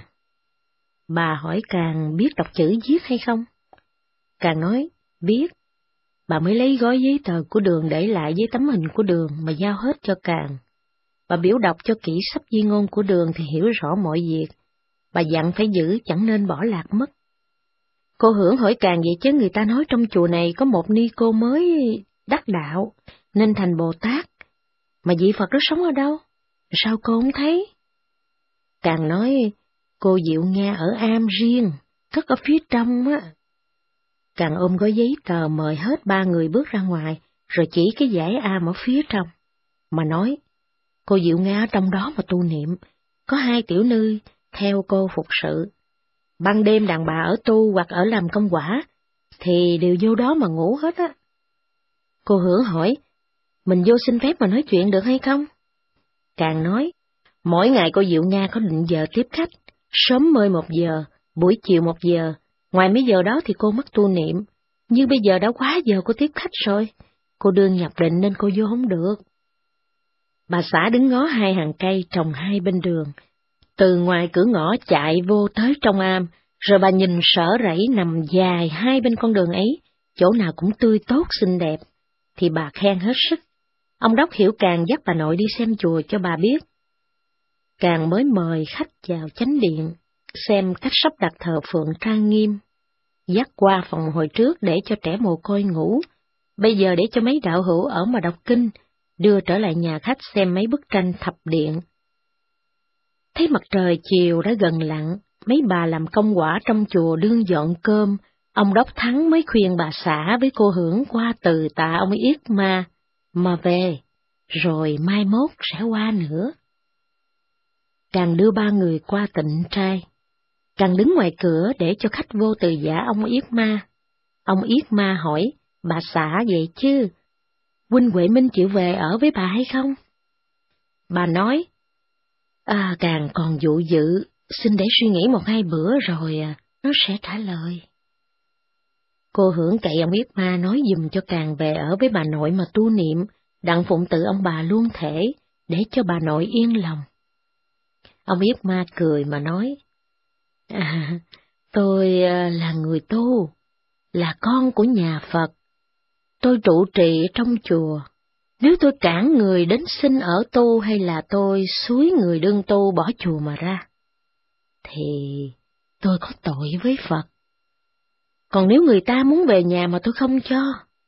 Bà hỏi Càng biết đọc chữ viết hay không? Càng nói, biết. Bà mới lấy gói giấy tờ của Đường để lại với tấm hình của Đường mà giao hết cho Càng. Bà biểu đọc cho kỹ sắp di ngôn của Đường thì hiểu rõ mọi việc. Bà dặn phải giữ, chẳng nên bỏ lạc mất. Cô Hưởng hỏi càng vậy chứ người ta nói trong chùa này có một ni cô mới đắc đạo, nên thành Bồ Tát. Mà vị Phật đó sống ở đâu? Sao cô không thấy? Càng nói, cô Diệu Nga ở am riêng, cất ở phía trong á. Càng ôm gói giấy tờ mời hết ba người bước ra ngoài, rồi chỉ cái dãy am ở phía trong. Mà nói, cô Diệu Nga ở trong đó mà tu niệm, có hai tiểu nữ theo cô phục sự. Ban đêm đàn bà ở tu hoặc ở làm công quả, thì đều vô đó mà ngủ hết á. Cô Hưởng hỏi, mình vô xin phép mà nói chuyện được hay không? Càng nói, mỗi ngày cô Diệu Nga có định giờ tiếp khách, sớm mơi một giờ, buổi chiều một giờ, ngoài mấy giờ đó thì cô mất tu niệm, nhưng bây giờ đã quá giờ cô tiếp khách rồi, cô đương nhập định nên cô vô không được. Bà xã đứng ngó hai hàng cây trồng hai bên đường, từ ngoài cửa ngõ chạy vô tới trong am, rồi bà nhìn sở rẫy nằm dài hai bên con đường ấy, chỗ nào cũng tươi tốt xinh đẹp, thì bà khen hết sức. Ông Đốc hiểu Càng dắt bà nội đi xem chùa cho bà biết. Càng mới mời khách vào chánh điện, xem cách sắp đặt thờ phượng trang nghiêm, dắt qua phòng hồi trước để cho trẻ mồ côi ngủ, bây giờ để cho mấy đạo hữu ở mà đọc kinh, đưa trở lại nhà khách xem mấy bức tranh thập điện. Thấy mặt trời chiều đã gần lặn, mấy bà làm công quả trong chùa đương dọn cơm, ông Đốc Thắng mới khuyên bà xã với cô Hưởng qua từ tạ ông Yết Ma, mà về, rồi mai mốt sẽ qua nữa. Càng đưa ba người qua tịnh trai, Càng đứng ngoài cửa để cho khách vô từ giả ông Yết Ma. Ông Yết Ma hỏi, bà xã vậy chứ, huynh Huệ Minh chịu về ở với bà hay không? Bà nói, à, Càng còn vụ dự, xin để suy nghĩ một hai bữa rồi à, nó sẽ trả lời. Cô Hưởng cậy ông Yết Ma nói giùm cho Càng về ở với bà nội mà tu niệm, đặng phụng tự ông bà luôn thể, để cho bà nội yên lòng. Ông Yết Ma cười mà nói, à, tôi là người tu, là con của nhà Phật, tôi trụ trì trong chùa. Nếu tôi cản người đến xin ở tu hay là tôi xúi người đương tu bỏ chùa mà ra, thì tôi có tội với Phật. Còn nếu người ta muốn về nhà mà tôi không cho,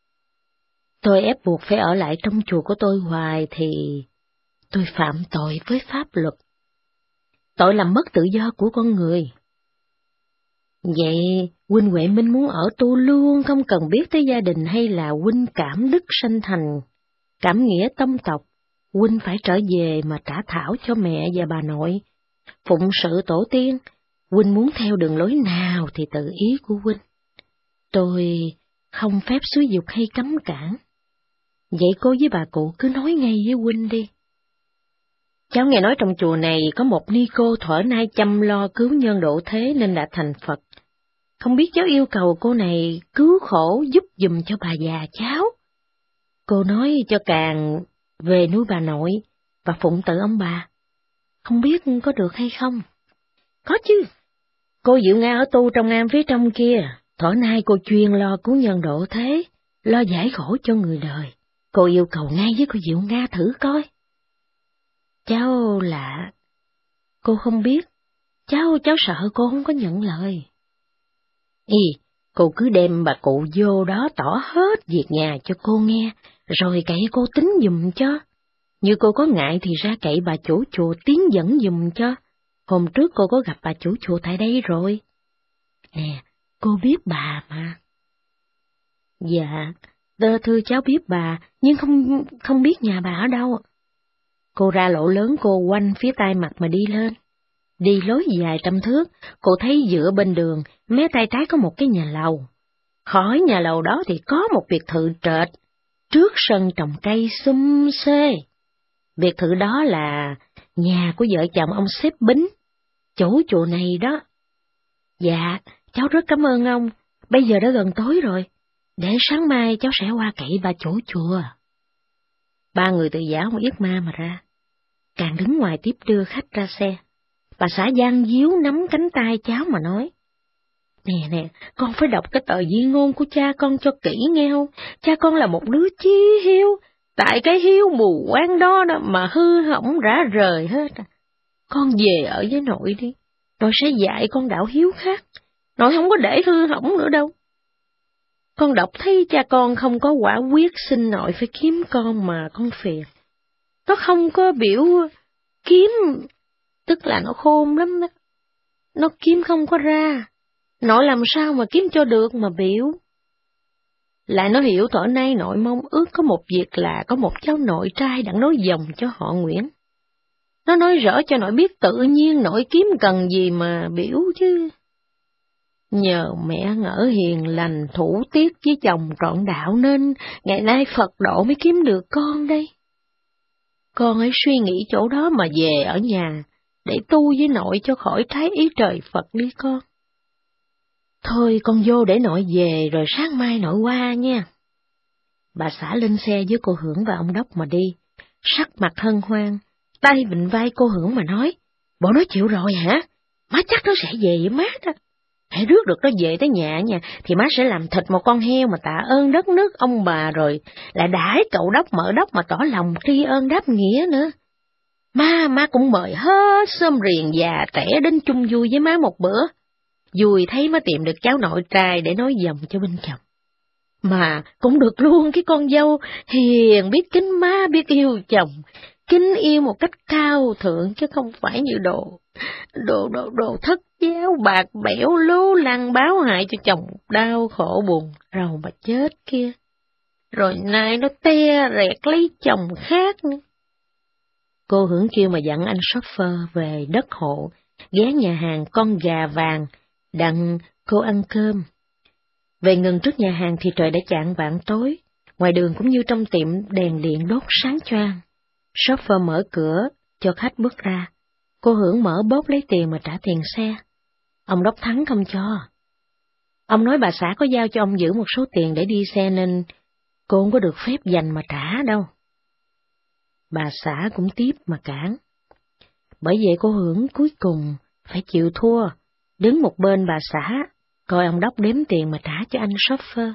tôi ép buộc phải ở lại trong chùa của tôi hoài thì tôi phạm tội với pháp luật. Tội làm mất tự do của con người. Vậy huynh Huệ Minh muốn ở tu luôn, không cần biết tới gia đình, hay là huynh cảm đức sanh thành, cảm nghĩa tâm tộc, huynh phải trở về mà trả thảo cho mẹ và bà nội, phụng sự tổ tiên, huynh muốn theo đường lối nào thì tự ý của huynh. Tôi không phép xúi giục hay cấm cản. Vậy cô với bà cụ cứ nói ngay với huynh đi. Cháu nghe nói trong chùa này có một ni cô thuở nay chăm lo cứu nhân độ thế nên đã thành Phật. Không biết cháu yêu cầu cô này cứu khổ giúp giùm cho bà già cháu. Cô nói cho Càng về nuôi bà nội và phụng tự ông bà. Không biết có được hay không? Có chứ. Cô Diệu Nga ở tu trong am phía trong kia. Thuở nay cô chuyên lo cứu nhân độ thế, lo giải khổ cho người đời. Cô yêu cầu ngay với cô Diệu Nga thử coi. Cháu lạ. Cô không biết. Cháu, cháu sợ cô không có nhận lời. Ý, cô cứ đem bà cụ vô đó tỏ hết việc nhà cho cô nghe, rồi cậy cô tính giùm cho. Như cô có ngại thì ra cậy bà chủ chùa tiến dẫn giùm cho. Hôm trước cô có gặp bà chủ chùa tại đây rồi. Nè, cô biết bà mà. Dạ, thưa cháu biết bà, nhưng không không biết nhà bà ở đâu. Cô ra lỗ lớn cô quanh phía tay mặt mà đi lên. Đi lối dài trăm thước, cô thấy giữa bên đường, mé tay trái có một cái nhà lầu. Khỏi nhà lầu đó thì có một biệt thự trệt, trước sân trồng cây xum xê. Biệt thự đó là nhà của vợ chồng ông Sếp Bính, chủ chùa này đó. Dạ, cháu rất cảm ơn ông, bây giờ đã gần tối rồi, để sáng mai cháu sẽ qua cậy bà chủ chùa. Ba người từ giả ông Yết Ma mà ra. Càng đứng ngoài tiếp đưa khách ra xe. Bà xã Giang díu nắm cánh tay cháu mà nói, nè nè, con phải đọc cái tờ di ngôn của cha con cho kỹ nghe không? Cha con là một đứa chí hiếu, Tại cái hiếu mù quáng đó đó mà hư hỏng rã rời hết. Con về ở với nội đi, nội sẽ dạy con đạo hiếu khác, nội không có để hư hỏng nữa đâu. Con đọc thấy cha con không có quả quyết xin nội phải kiếm con mà con phiền. Nó không có biểu kiếm, tức là nó khôn lắm đó. Nó kiếm không có ra, nội làm sao mà kiếm cho được mà biểu. Lại nó hiểu thuở nay nội mong ước có một việc là có một cháu nội trai đặng nối dòng cho họ Nguyễn. Nó nói rõ cho nội biết tự nhiên nội kiếm cần gì mà biểu chứ. Nhờ mẹ ngỡ hiền lành thủ tiết với chồng trọn đạo nên ngày nay Phật độ mới kiếm được con đây. Con hãy suy nghĩ chỗ đó mà về ở nhà, để tu với nội cho khỏi trái ý trời Phật đi con. Thôi con vô để nội về rồi sáng mai nội qua nha. Bà xã lên xe với cô Hưởng và ông Đốc mà đi, sắc mặt hân hoan, tay vịn vai cô Hưởng mà nói, bộ nó chịu rồi hả? Má chắc nó sẽ về với má đó. Hãy rước được nó về tới nhà nha, thì má sẽ làm thịt một con heo mà tạ ơn đất nước ông bà rồi, lại đãi cậu Đốc mợ Đốc mà tỏ lòng tri ân đáp nghĩa nữa. Má, má cũng mời hết xóm riền già trẻ đến chung vui với má một bữa. Vui thấy má tìm được cháu nội trai để nói dòng cho bên chồng. Mà cũng được luôn cái con dâu hiền, biết kính má, biết yêu chồng, kính yêu một cách cao thượng chứ không phải như đồ, đồ, đồ, đồ thất giáo bạc bẽo lố lăng báo hại cho chồng đau khổ buồn rầu mà chết kia. Rồi nay nó te rẹt lấy chồng khác nữa. Cô Hưởng kêu mà dặn anh shopper về đất hộ, ghé nhà hàng Con Gà Vàng, đặng cô ăn cơm. Về ngừng trước nhà hàng thì trời đã chạng vạng tối, ngoài đường cũng như trong tiệm đèn điện đốt sáng choang. Shopper mở cửa cho khách bước ra, cô Hưởng mở bóp lấy tiền mà trả tiền xe. Ông Đốc Thắng không cho. Ông nói bà xã có giao cho ông giữ một số tiền để đi xe nên cô không có được phép dành mà trả đâu. Bà xã cũng tiếp mà cản. Bởi vậy cô Hưởng cuối cùng phải chịu thua, đứng một bên bà xã, coi ông Đốc đếm tiền mà trả cho anh shopper.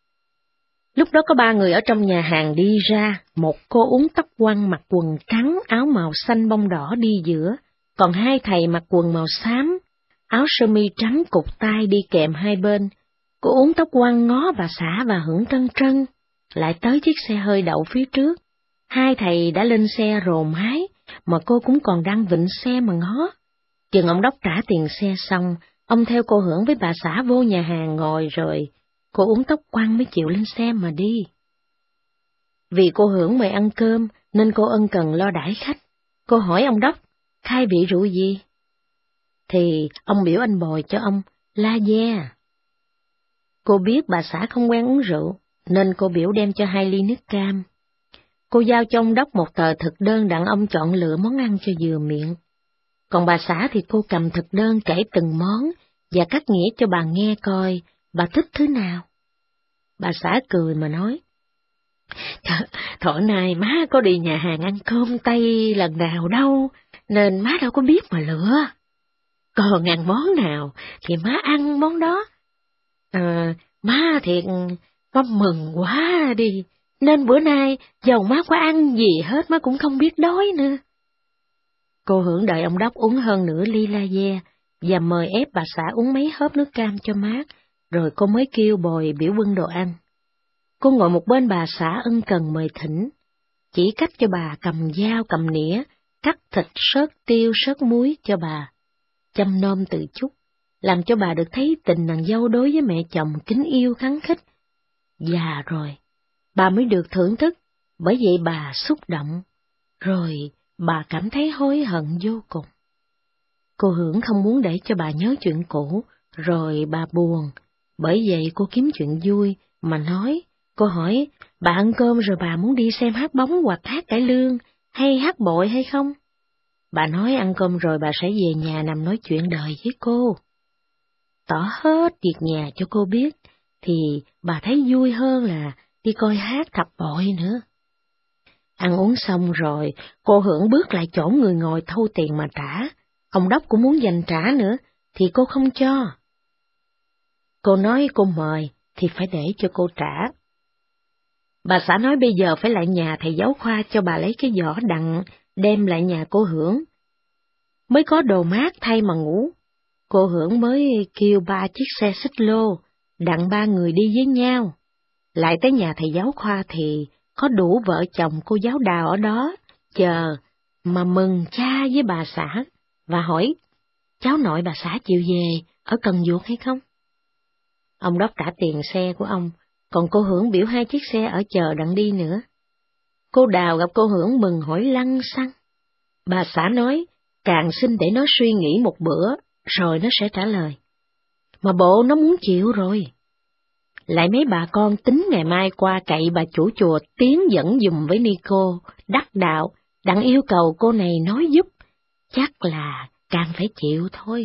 Lúc đó có ba người ở trong nhà hàng đi ra, một cô uốn tóc quăn mặc quần trắng, áo màu xanh bông đỏ đi giữa, còn hai thầy mặc quần màu xám, áo sơ mi trắng cụt tay đi kèm hai bên. Cô uốn tóc quăn ngó bà xã và Hưởng trân trân, lại tới chiếc xe hơi đậu phía trước. Hai thầy đã lên xe rồn hái, mà cô cũng còn đang vịn xe mà ngó. Chừng ông Đốc trả tiền xe xong, ông theo cô Hưởng với bà xã vô nhà hàng ngồi rồi, cô uốn tóc quăn mới chịu lên xe mà đi. Vì cô Hưởng mời ăn cơm, nên cô ân cần lo đãi khách. Cô hỏi ông Đốc, khai vị rượu gì? Thì ông biểu anh bồi cho ông La Gia. Cô biết bà xã không quen uống rượu, nên cô biểu đem cho hai ly nước cam. Cô giao cho ông Đốc một tờ thực đơn đặng ông chọn lựa món ăn cho vừa miệng. Còn bà xã thì cô cầm thực đơn kể từng món và cắt nghĩa cho bà nghe coi bà thích thứ nào. Bà xã cười mà nói, thổi nay má có đi nhà hàng ăn cơm Tây lần nào đâu, nên má đâu có biết mà lựa. Còn ăn món nào thì má ăn món đó. À, má thiệt má mừng quá đi, nên bữa nay dầu má có ăn gì hết má cũng không biết đói nữa. Cô Hưởng đợi ông Đốc uống hơn nửa ly La Gia và mời ép bà xã uống mấy hớp nước cam cho mát, rồi cô mới kêu bồi biểu bưng đồ ăn. Cô ngồi một bên bà xã ân cần mời thỉnh, chỉ cách cho bà cầm dao cầm nĩa, cắt thịt sớt tiêu sớt muối cho bà, chăm nom từ chút, làm cho bà được thấy tình nàng dâu đối với mẹ chồng kính yêu khắng khích. Và rồi, bà mới được thưởng thức, bởi vậy bà xúc động, rồi bà cảm thấy hối hận vô cùng. Cô Hưởng không muốn để cho bà nhớ chuyện cũ, rồi bà buồn, bởi vậy cô kiếm chuyện vui mà nói. Cô hỏi, bà ăn cơm rồi bà muốn đi xem hát bóng hoặc hát cải lương, hay hát bội hay không? Bà nói ăn cơm rồi bà sẽ về nhà nằm nói chuyện đời với cô. Tỏ hết việc nhà cho cô biết, thì bà thấy vui hơn là đi coi hát thập bội nữa. Ăn uống xong rồi, cô Hưởng bước lại chỗ người ngồi thâu tiền mà trả. Ông Đốc cũng muốn dành trả nữa, thì cô không cho. Cô nói cô mời, thì phải để cho cô trả. Bà xã nói bây giờ phải lại nhà thầy giáo Khoa cho bà lấy cái giỏ đặng đem lại nhà cô Hưởng. Mới có đồ mát thay mà ngủ. Cô Hưởng mới kêu ba chiếc xe xích lô, đặng ba người đi với nhau. Lại tới nhà thầy giáo Khoa thì có đủ vợ chồng cô giáo Đào ở đó, chờ mà mừng cha với bà xã, và hỏi, cháu nội bà xã chịu về ở Cần Duộc hay không? Ông Đốc trả tiền xe của ông, còn cô Hưởng biểu hai chiếc xe ở chờ đặng đi nữa. Cô Đào gặp cô Hưởng mừng hỏi lăng xăng. Bà xã nói, càng xin để nó suy nghĩ một bữa, rồi nó sẽ trả lời. Mà bộ nó muốn chịu rồi. Lại mấy bà con tính ngày mai qua cậy bà chủ chùa tiến dẫn dùm với Nico, đắc đạo, đặng yêu cầu cô này nói giúp, chắc là càng phải chịu thôi.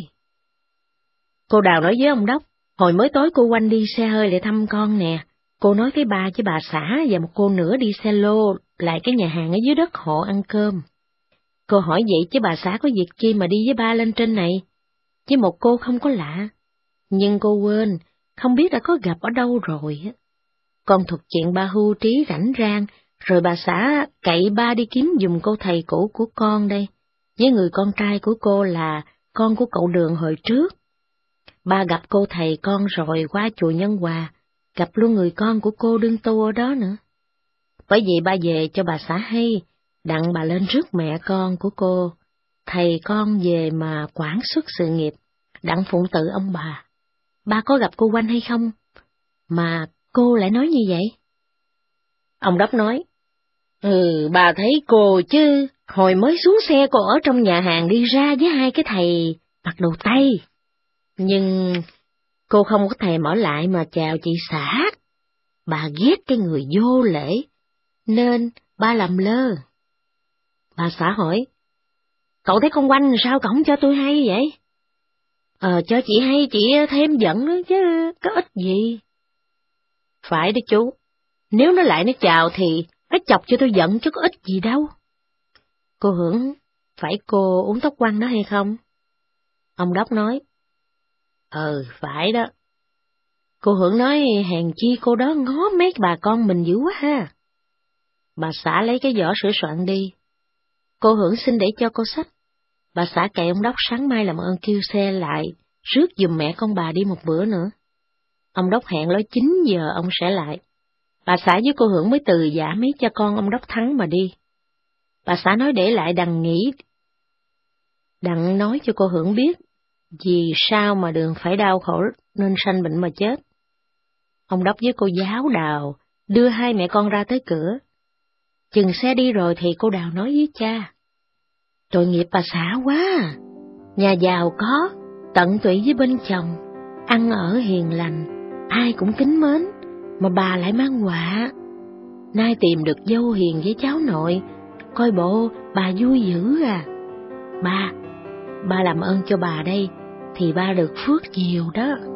Cô Đào nói với ông Đốc, hồi mới tối cô Oanh đi xe hơi để thăm con nè, cô nói với ba với bà xã và một cô nữa đi xe lô lại cái nhà hàng ở dưới đất hộ ăn cơm. Cô hỏi vậy chứ bà xã có việc chi mà đi với ba lên trên này, chứ một cô không có lạ, nhưng cô quên, không biết đã có gặp ở đâu rồi. Con thuộc chuyện ba hưu trí rảnh rang, rồi bà xã cậy ba đi kiếm giùm cô thầy cũ của con đây, với người con trai của cô là con của cậu Đường hồi trước. Ba gặp cô thầy con rồi qua chùa Nhân Hòa, gặp luôn người con của cô đương tu ở đó nữa. Bởi vậy ba về cho bà xã hay, đặng bà lên rước mẹ con của cô, thầy con về mà quản xuất sự nghiệp, đặng phụng tự ông bà. Ba có gặp cô Oanh hay không, mà cô lại nói như vậy? Ông Đốc nói, Ừ, bà thấy cô chứ, hồi mới xuống xe cô ở trong nhà hàng đi ra với hai cái thầy mặc đồ Tây. Nhưng cô không có thèm ở lại mà chào chị xã. Bà ghét cái người vô lễ, nên ba làm lơ. Bà xã hỏi, cậu thấy con Oanh sao cổng cho tôi hay vậy? Ờ, cho chị hay chị thêm giận nữa chứ, có ích gì. Phải đó chú, nếu nó lại nó chào thì nó chọc cho tôi giận chứ có ích gì đâu. Cô Hưởng, phải cô uống tóc quăng đó hay không? Ông Đốc nói, Ừ, phải đó. Cô Hưởng nói, hèn chi cô đó ngó mấy bà con mình dữ quá ha. Bà xã lấy cái giỏ sửa soạn đi. Cô Hưởng xin để cho cô xách. Bà xã cậy ông Đốc sáng mai làm ơn kêu xe lại, rước giùm mẹ con bà đi một bữa nữa. Ông Đốc hẹn lối chín giờ ông sẽ lại. Bà xã với cô Hưởng mới từ giả mấy cha con ông Đốc Thắng mà đi. Bà xã nói để lại đặng nghĩ, đặng nói cho cô Hưởng biết, vì sao mà Đường phải đau khổ nên sanh bệnh mà chết. Ông Đốc với cô giáo Đào đưa hai mẹ con ra tới cửa. Chừng xe đi rồi thì cô Đào nói với cha, tội nghiệp bà xã quá, nhà giàu có, tận tụy với bên chồng, ăn ở hiền lành, ai cũng kính mến, mà bà lại mang họa. Nay tìm được dâu hiền với cháu nội, coi bộ bà vui dữ à. Ba, ba làm ơn cho bà đây, thì ba được phước nhiều đó.